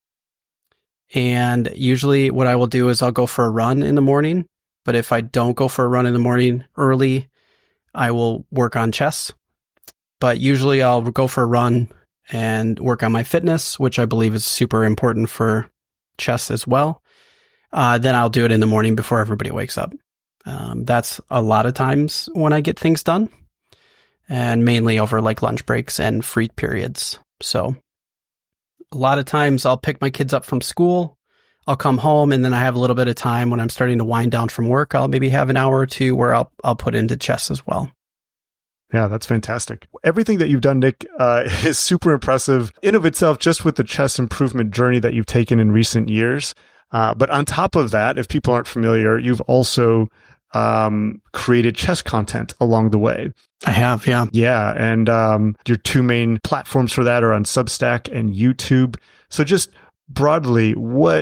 And usually what I will do is I'll go for a run in the morning. But if I don't go for a run in the morning early, I will work on chess. But usually I'll go for a run and work on my fitness, which I believe is super important for chess as well. Uh, then I'll do it in the morning before everybody wakes up. Um, that's a lot of times when I get things done, and mainly over like lunch breaks and free periods. So a lot of times I'll pick my kids up from school, I'll come home, and then I have a little bit of time when I'm starting to wind down from work. I'll maybe have an hour or two where I'll I'll put into chess as well. Yeah, that's fantastic. Everything that you've done, Nick, uh, is super impressive in of itself, just with the chess improvement journey that you've taken in recent years. Uh, but on top of that, if people aren't familiar, you've also um, created chess content along the way. I have, yeah. Yeah, and um, your two main platforms for that are on Substack and YouTube. So just broadly, what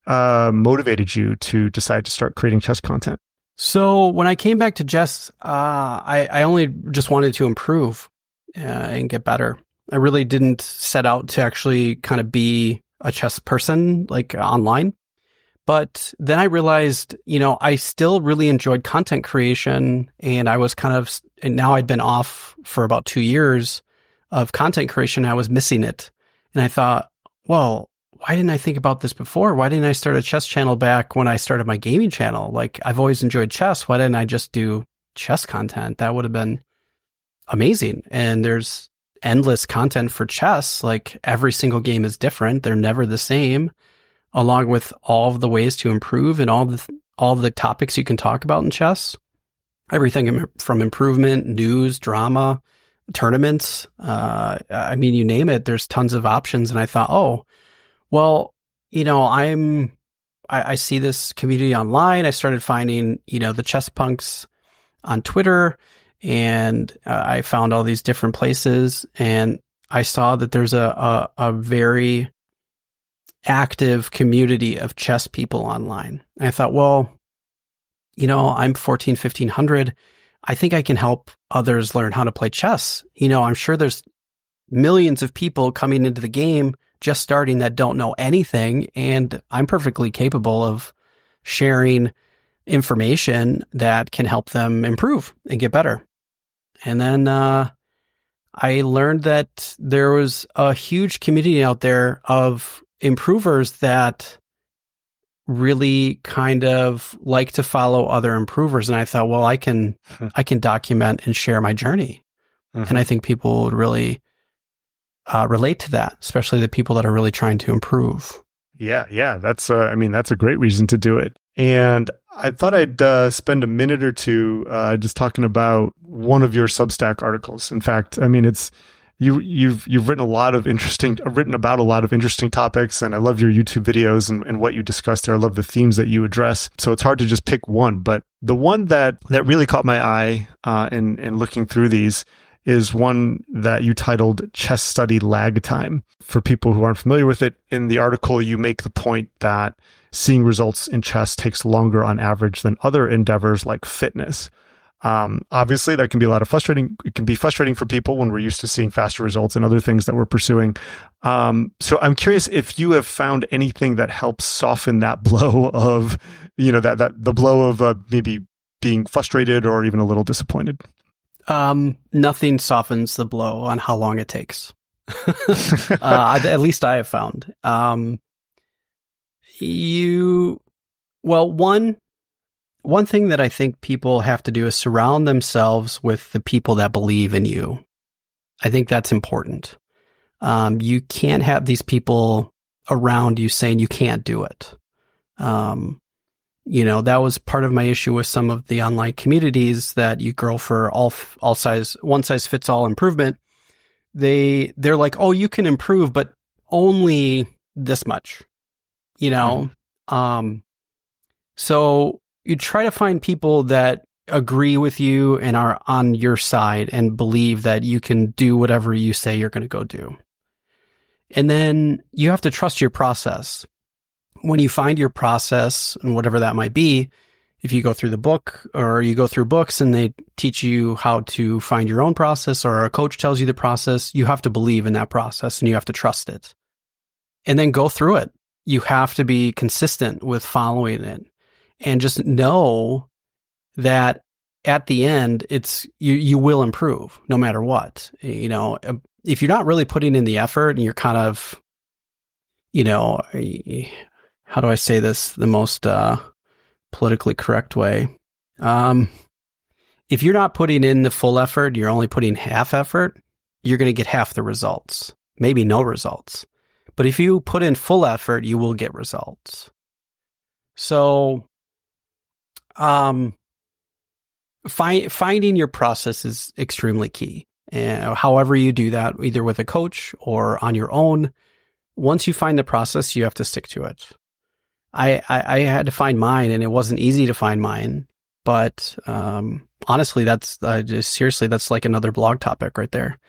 uh, motivated you to decide to start creating chess content? So when I came back to chess, uh, I, I only just wanted to improve uh, and get better. I really didn't set out to actually kind of be a chess person like online. But then I realized, you know, I still really enjoyed content creation, and I was kind of, and now I'd been off for about two years of content creation. I was missing it. And I thought, well, why didn't I think about this before? Why didn't I start a chess channel back when I started my gaming channel? Like, I've always enjoyed chess. Why didn't I just do chess content? That would have been amazing. And there's endless content for chess. Like, every single game is different. They're never the same, along with all of the ways to improve and all the all the topics you can talk about in chess. Everything from improvement, news, drama, tournaments. Uh, I mean, you name it. There's tons of options. And I thought, oh, well, you know, I'm I, I see this community online. I started finding, you know, the chess punks on Twitter, and uh, I found all these different places, and I saw that there's a a, a very active community of chess people online. And I thought, well, you know, I'm fourteen, fifteen hundred. I think I can help others learn how to play chess. You know, I'm sure there's millions of people coming into the game just starting that don't know anything. And I'm perfectly capable of sharing information that can help them improve and get better. And then uh, I learned that there was a huge community out there of improvers that really kind of like to follow other improvers. And I thought, well, I can, mm-hmm. I can document and share my journey. Mm-hmm. And I think people would really uh, relate to that, especially the people that are really trying to improve. Yeah. Yeah. That's, uh, I mean, that's a great reason to do it. And I thought I'd uh, spend a minute or two uh, just talking about one of your Substack articles. In fact, I mean, it's, You you've you've written a lot of interesting written about a lot of interesting topics, and I love your YouTube videos and, and what you discuss there. I love the themes that you address. So it's hard to just pick one, but the one that that really caught my eye uh, in in looking through these is one that you titled "Chess Study Lag Time." For people who aren't familiar with it, in the article you make the point that seeing results in chess takes longer on average than other endeavors like fitness. Um, obviously, that can be a lot of frustrating. It can be frustrating for people when we're used to seeing faster results in other things that we're pursuing. Um, so I'm curious if you have found anything that helps soften that blow of, you know, that that the blow of uh, maybe being frustrated or even a little disappointed. Um, nothing softens the blow on how long it takes. uh, at least I have found. Um, you, well, one. One thing that I think people have to do is surround themselves with the people that believe in you. I think that's important. Um, you can't have these people around you saying you can't do it. Um, you know, that was part of my issue with some of the online communities that you grow for all all size, one size fits all improvement. They they're like, oh, you can improve, but only this much. You know, mm-hmm. um, so. You try to find people that agree with you and are on your side and believe that you can do whatever you say you're going to go do. And then you have to trust your process. When you find your process and whatever that might be, if you go through the book or you go through books and they teach you how to find your own process, or a coach tells you the process, you have to believe in that process and you have to trust it. And then go through it. You have to be consistent with following it. And just know that at the end, it's you. You will improve no matter what. You know, if you're not really putting in the effort, and you're kind of, you know, how do I say this the most uh, politically correct way? Um, if you're not putting in the full effort, you're only putting half effort. You're going to get half the results, maybe no results. But if you put in full effort, you will get results. So. Um, find, finding your process is extremely key. And however you do that, either with a coach or on your own, once you find the process, you have to stick to it. I, I, I had to find mine, and it wasn't easy to find mine. But um, honestly, that's uh, just seriously, that's like another blog topic right there.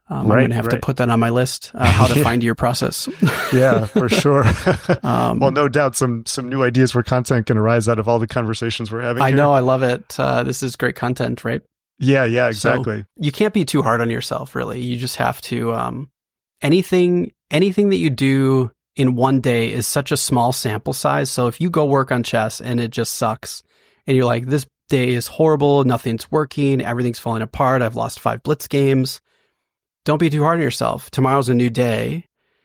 Um, I'm Right, going to have to right. put that on my list, uh, how to Yeah. find your process. Yeah, for sure. Um, Well, no doubt some some new ideas for content can arise out of all the conversations we're having I here. know, I love it. Uh, this is great content, right? Yeah, yeah, So exactly. you can't be too hard on yourself, really. You just have to, um, anything, anything that you do in one day is such a small sample size. So if you go work on chess and it just sucks and you're like, this day is horrible, nothing's working, everything's falling apart, I've lost five blitz games. Don't be too hard on yourself. Tomorrow's a new day.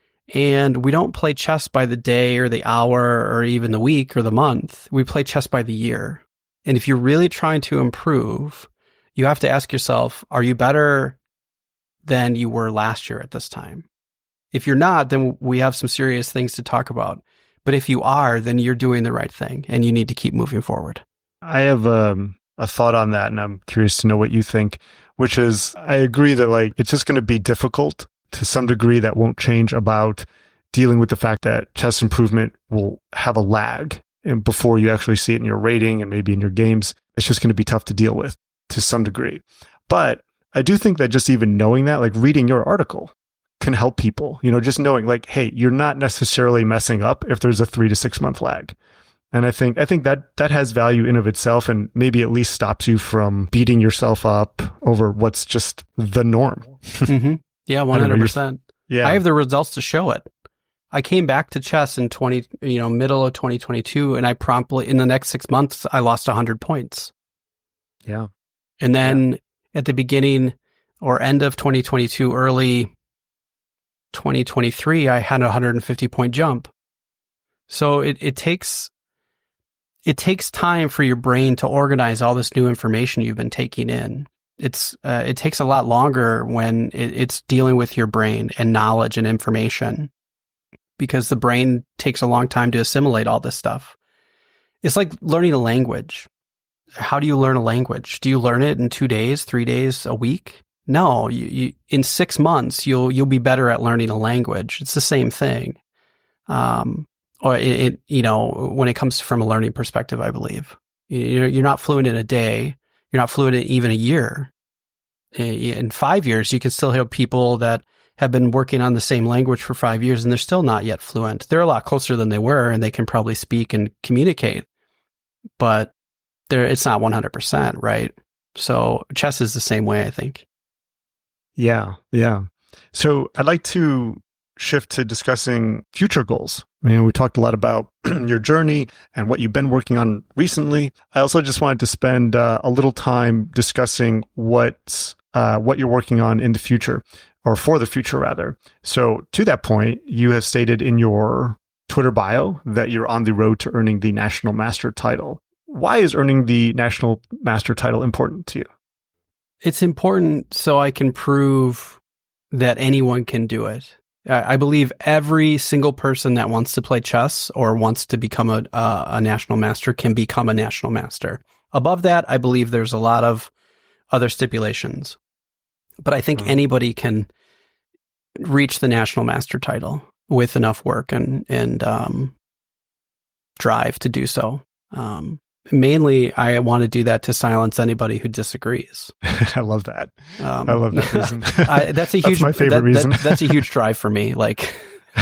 And we don't play chess by the day or the hour or even the week or the month. We play chess by the year. And if you're really trying to improve, you have to ask yourself, are you better than you were last year at this time? If you're not, then we have some serious things to talk about. But if you are, then you're doing the right thing and you need to keep moving forward. I have um, a thought on that, and I'm curious to know what you think, which is I agree that like it's just going to be difficult to some degree that won't change about dealing with the fact that chess improvement will have a lag and before you actually see it in your rating and maybe in your games. It's just going to be tough to deal with to some degree. But I do think that just even knowing that, like reading your article can help people, you know, just knowing like, hey, you're not necessarily messing up if there's a three to six month lag. And I think I think that that has value in of itself and maybe at least stops you from beating yourself up over what's just the norm. Mm-hmm. Yeah, one hundred percent. Yeah. I have the results to show it. I came back to chess in twenty, you know, middle of twenty twenty-two, and I promptly, in the next six months, I lost one hundred points. Yeah. And then yeah. at the beginning or end of twenty twenty-two, early twenty twenty-three, I had a one hundred fifty point jump. So it, it takes it takes time for your brain to organize all this new information you've been taking in. It's uh, it takes a lot longer when it, it's dealing with your brain and knowledge and information, because the brain takes a long time to assimilate all this stuff. It's like learning a language. How do you learn a language? Do you learn it in two days, three days, a week? No, you, you, in six months, you'll you'll be better at learning a language. It's the same thing. Um, or it, it, you know, when it comes from a learning perspective, I believe you're you're not fluent in a day. You're not fluent in even a year. In five years, you can still have people that have been working on the same language for five years and they're still not yet fluent. They're a lot closer than they were and they can probably speak and communicate, but they're, it's not one hundred percent, right? So chess is the same way, I think. Yeah, yeah. So I'd like to shift to discussing future goals. I mean, we talked a lot about your journey and what you've been working on recently. I also just wanted to spend uh, a little time discussing what uh, what you're working on in the future, or for the future rather. So to that point, you have stated in your Twitter bio that you're on the road to earning the National Master title. Why is earning the National Master title important to you? It's important so I can prove that anyone can do it. I believe every single person that wants to play chess or wants to become a, uh, a national master can become a national master. Above that, I believe there's a lot of other stipulations. But I think mm-hmm. anybody can reach the national master title with enough work and, and um, drive to do so. Um, mainly, I want to do that to silence anybody who disagrees. I love that. Um, I love that reason. I, that's a huge. That's my favorite that, reason. That, that's a huge drive for me. Like,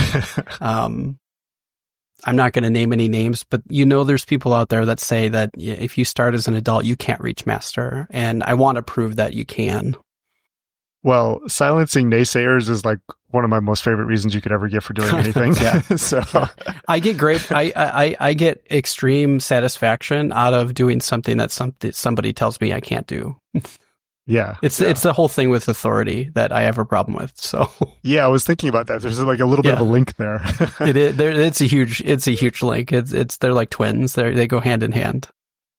um, I'm not going to name any names, but you know, there's people out there that say that if you start as an adult, you can't reach master, and I want to prove that you can. Well, silencing naysayers is like one of my most favorite reasons you could ever get for doing anything. yeah. so yeah. I get great. I, I I get extreme satisfaction out of doing something that some, somebody tells me I can't do. Yeah. It's yeah. it's the whole thing with authority that I have a problem with. So yeah, I was thinking about that. There's like a little bit yeah. of a link there. it is. There, it's a huge. It's a huge link. It's it's they're like twins. They they go hand in hand.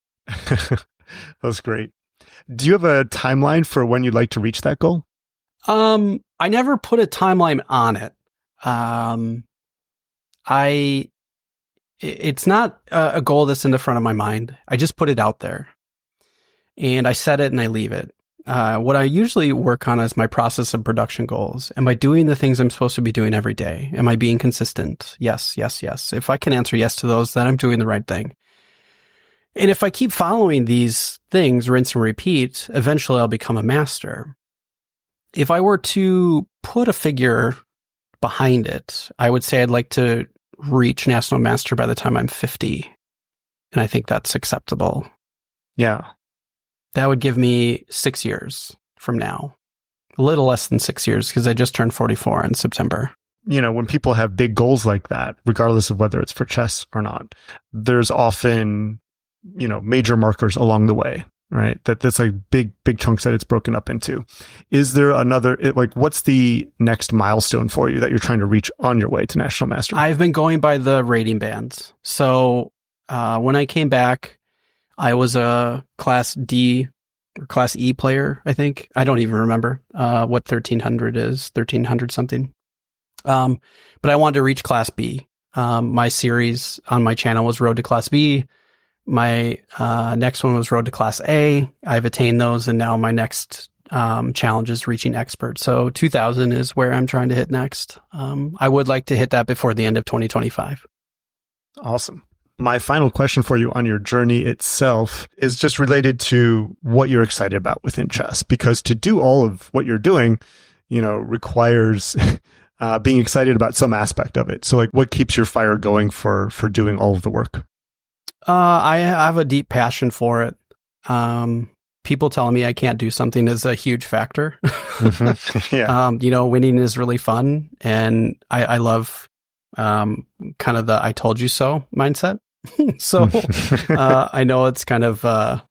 That's great. Do you have a timeline for when you'd like to reach that goal? Um, I never put a timeline on it. Um, I, it's not a, a goal that's in the front of my mind. I just put it out there and I set it and I leave it. Uh, what I usually work on is my process of production goals. Am I doing the things I'm supposed to be doing every day? Am I being consistent? Yes, yes, yes. If I can answer yes to those, then I'm doing the right thing. And if I keep following these things, rinse and repeat, eventually I'll become a master. If I were to put a figure behind it, I would say I'd like to reach National Master by the time I'm fifty. And I think that's acceptable. Yeah. That would give me six years from now. A little less than six years because I just turned forty-four in September. You know, when people have big goals like that, regardless of whether it's for chess or not, there's often, you know, major markers along the way, right? That that's like big, big chunks that it's broken up into. Is there another, like, what's the next milestone for you that you're trying to reach on your way to National Master? I've been going by the rating bands. So uh, when I came back, I was a class D or class E player, I think. I don't even remember uh, what thirteen hundred is, thirteen hundred something. Um, but I wanted to reach class B. Um, my series on my channel was Road to Class B. My uh, next one was Road to Class A. I've attained those, and now my next um, challenge is reaching expert. So two thousand is where I'm trying to hit next. Um, I would like to hit that before the end of twenty twenty-five. Awesome. My final question for you on your journey itself is just related to what you're excited about within chess, because to do all of what you're doing, you know, requires uh, being excited about some aspect of it. So like, what keeps your fire going for, for doing all of the work? Uh, I have a deep passion for it. Um, people telling me I can't do something is a huge factor. Mm-hmm. Yeah. Um, you know, winning is really fun, and I, I love um, kind of the "I told you so" mindset. So uh, I know it's kind of uh,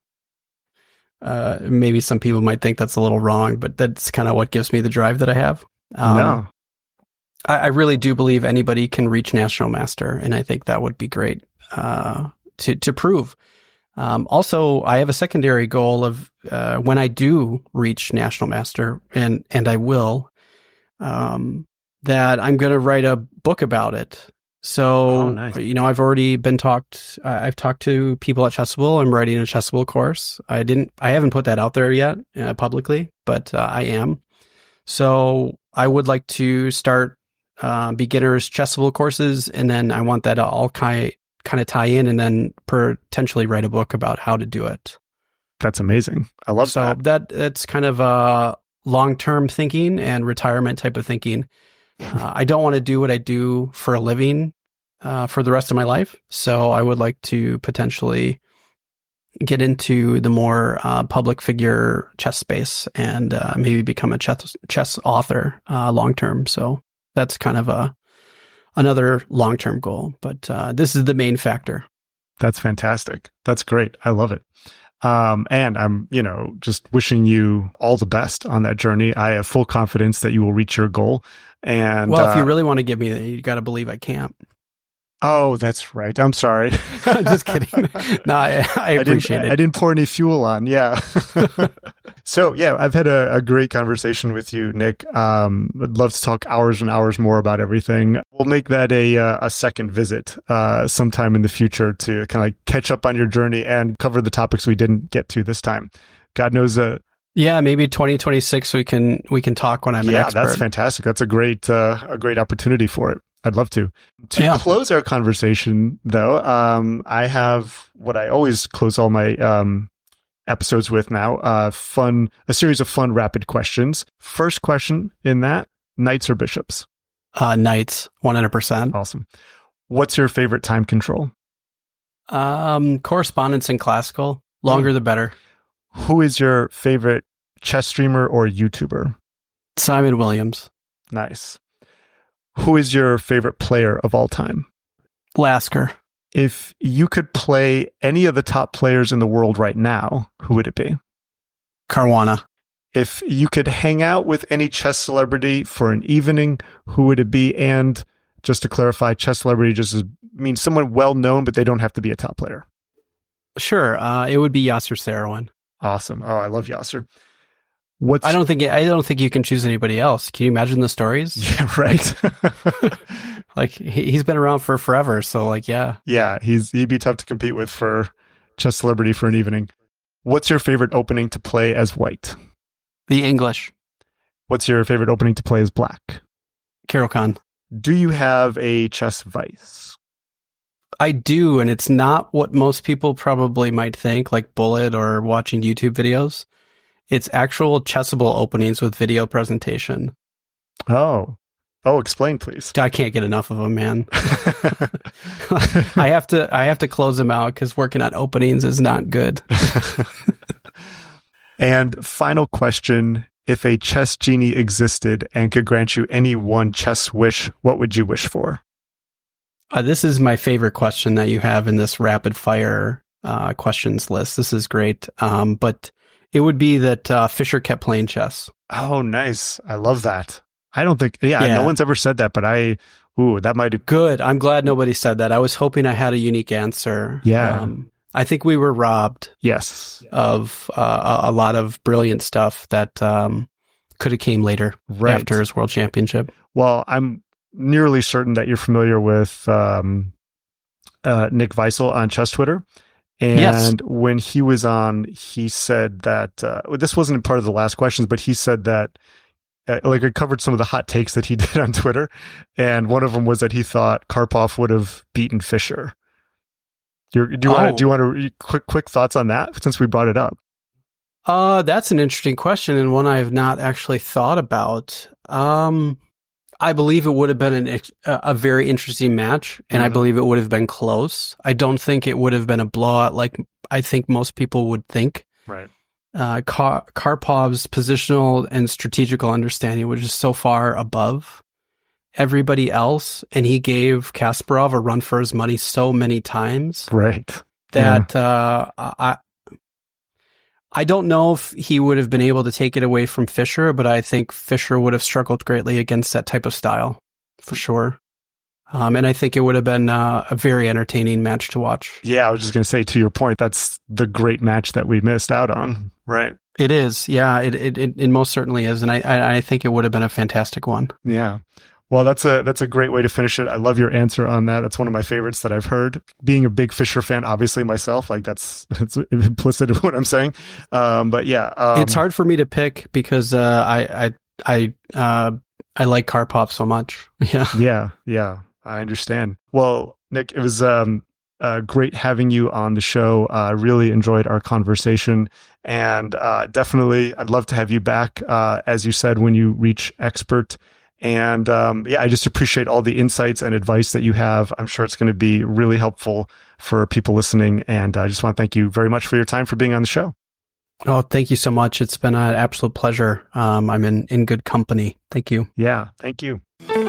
uh, maybe some people might think that's a little wrong, but that's kind of what gives me the drive that I have. Um, no. I, I really do believe anybody can reach National Master, and I think that would be great uh, to to prove. Um, also, I have a secondary goal of uh, when I do reach National Master, and and I will, um, that I'm going to write a book about it. So, Oh, nice. you know, I've already been talked. Uh, I've talked to people at Chessable. I'm writing a Chessable course. I didn't. I haven't put that out there yet uh, publicly, but uh, I am. So I would like to start uh, beginners Chessable courses, and then I want that to all kind kind of tie in, and then potentially write a book about how to do it. That's amazing. I love so that. that that's kind of a long-term thinking and retirement type of thinking. Uh, I don't want to do what I do for a living uh, for the rest of my life. So I would like to potentially get into the more uh, public figure chess space and uh, maybe become a chess chess author uh, long-term. So that's kind of a another long-term goal. But uh, this is the main factor. That's fantastic. That's great. I love it. Um, and I'm, you know, just wishing you all the best on that journey. I have full confidence that you will reach your goal. And well, uh, if you really want to give me that, you got to believe I can't. Oh, that's right. I'm sorry. Just kidding. No, I, I appreciate I it. I didn't pour any fuel on. Yeah. So yeah, I've had a, a great conversation with you, Nick. Um, I'd love to talk hours and hours more about everything. We'll make that a uh, a second visit uh, sometime in the future to kind of like catch up on your journey and cover the topics we didn't get to this time. God knows. Uh, yeah, maybe twenty twenty-six we can we can talk when I'm an yeah, expert. that's fantastic. That's a great uh, a great opportunity for it. I'd love to. To Yeah. close our conversation, though, um, I have what I always close all my um, episodes with now, uh, fun, a series of fun, rapid questions. First question in that, knights or bishops? Uh, knights, one hundred percent. Awesome. What's your favorite time control? Um, correspondence and classical. Longer the better. Who is your favorite chess streamer or YouTuber? Simon Williams. Nice. Who is your favorite player of all time? Lasker. If you could play any of the top players in the world right now, who would it be? Caruana. If you could hang out with any chess celebrity for an evening, who would it be? And just to clarify, chess celebrity just is, means someone well known, but they don't have to be a top player. Sure. Uh, it would be Yasser Seirawan. Awesome. Oh, I love Yasser. What's I don't think I don't think you can choose anybody else. Can you imagine the stories? Yeah, right. Like he, he's been around for forever. So like, yeah. Yeah, he's he'd be tough to compete with for chess celebrity for an evening. What's your favorite opening to play as white? The English. What's your favorite opening to play as black? Caro-Kann. Do you have a chess vice? I do, and it's not what most people probably might think, like bullet or watching YouTube videos. It's actual Chessable openings with video presentation. Oh. Oh, explain, please. I can't get enough of them, man. I have to I have to close them out because working on openings is not good. And final question, if a chess genie existed and could grant you any one chess wish, what would you wish for? Uh, this is my favorite question that you have in this rapid fire uh, questions list. This is great. Um, but it would be that uh, Fischer kept playing chess. Oh, nice. I love that. I don't think, yeah, Yeah. no one's ever said that, but I, ooh, that might have, Good. I'm glad nobody said that. I was hoping I had a unique answer. Yeah. Um, I think we were robbed yes. of uh, a a lot of brilliant stuff that um, could have came later Right. after his world championship. Well, I'm nearly certain that you're familiar with um, uh, Nick Weissel on Chess Twitter. And Yes. when he was on, he said that, uh, this wasn't part of the last questions, but he said that, uh, like I covered some of the hot takes that he did on Twitter. And one of them was that he thought Karpov would have beaten Fischer. You're, do you want to, Oh. do you want to quick, quick thoughts on that since we brought it up? Uh, that's an interesting question and one I have not actually thought about. Um, I believe it would have been an, ex- a a very interesting match, and I Mhm. believe it would have been close. I don't think it would have been a blowout like I think most people would think. Right. Uh, Kar- Karpov's positional and strategical understanding was just so far above everybody else, and he gave Kasparov a run for his money so many times Right. that uh, I I don't know if he would have been able to take it away from Fischer, but I think Fischer would have struggled greatly against that type of style, for sure. Um, and I think it would have been uh, a very entertaining match to watch. Yeah, I was just going to say, to your point, that's the great match that we missed out on. Right. It is, yeah, it it it, it most certainly is, and I, I I think it would have been a fantastic one. Yeah. Well, that's a that's a great way to finish it. I love your answer on that. That's one of my favorites that I've heard. Being a big Fischer fan, obviously myself, like that's that's implicit in what I'm saying. Um, but yeah, um, It's hard for me to pick because uh, I I I uh, I like Karpov so much. Yeah. Yeah, yeah, I understand. Well, Nick, it was um, uh, great having you on the show. I uh, really enjoyed our conversation, and uh, definitely, I'd love to have you back. Uh, as you said, when you reach expert. And um, yeah, I just appreciate all the insights and advice that you have. I'm sure it's going to be really helpful for people listening. And I just want to thank you very much for your time, for being on the show. Oh, thank you so much. It's been an absolute pleasure. Um, I'm in, in good company. Thank you. Yeah, thank you.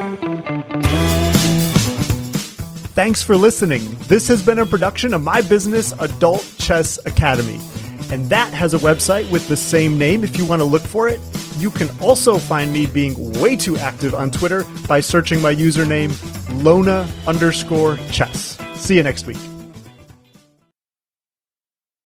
Thanks for listening. This has been a production of My Business Adult Chess Academy. And that has a website with the same name if you want to look for it. You can also find me being way too active on Twitter by searching my username, Lona underscore chess. See you next week.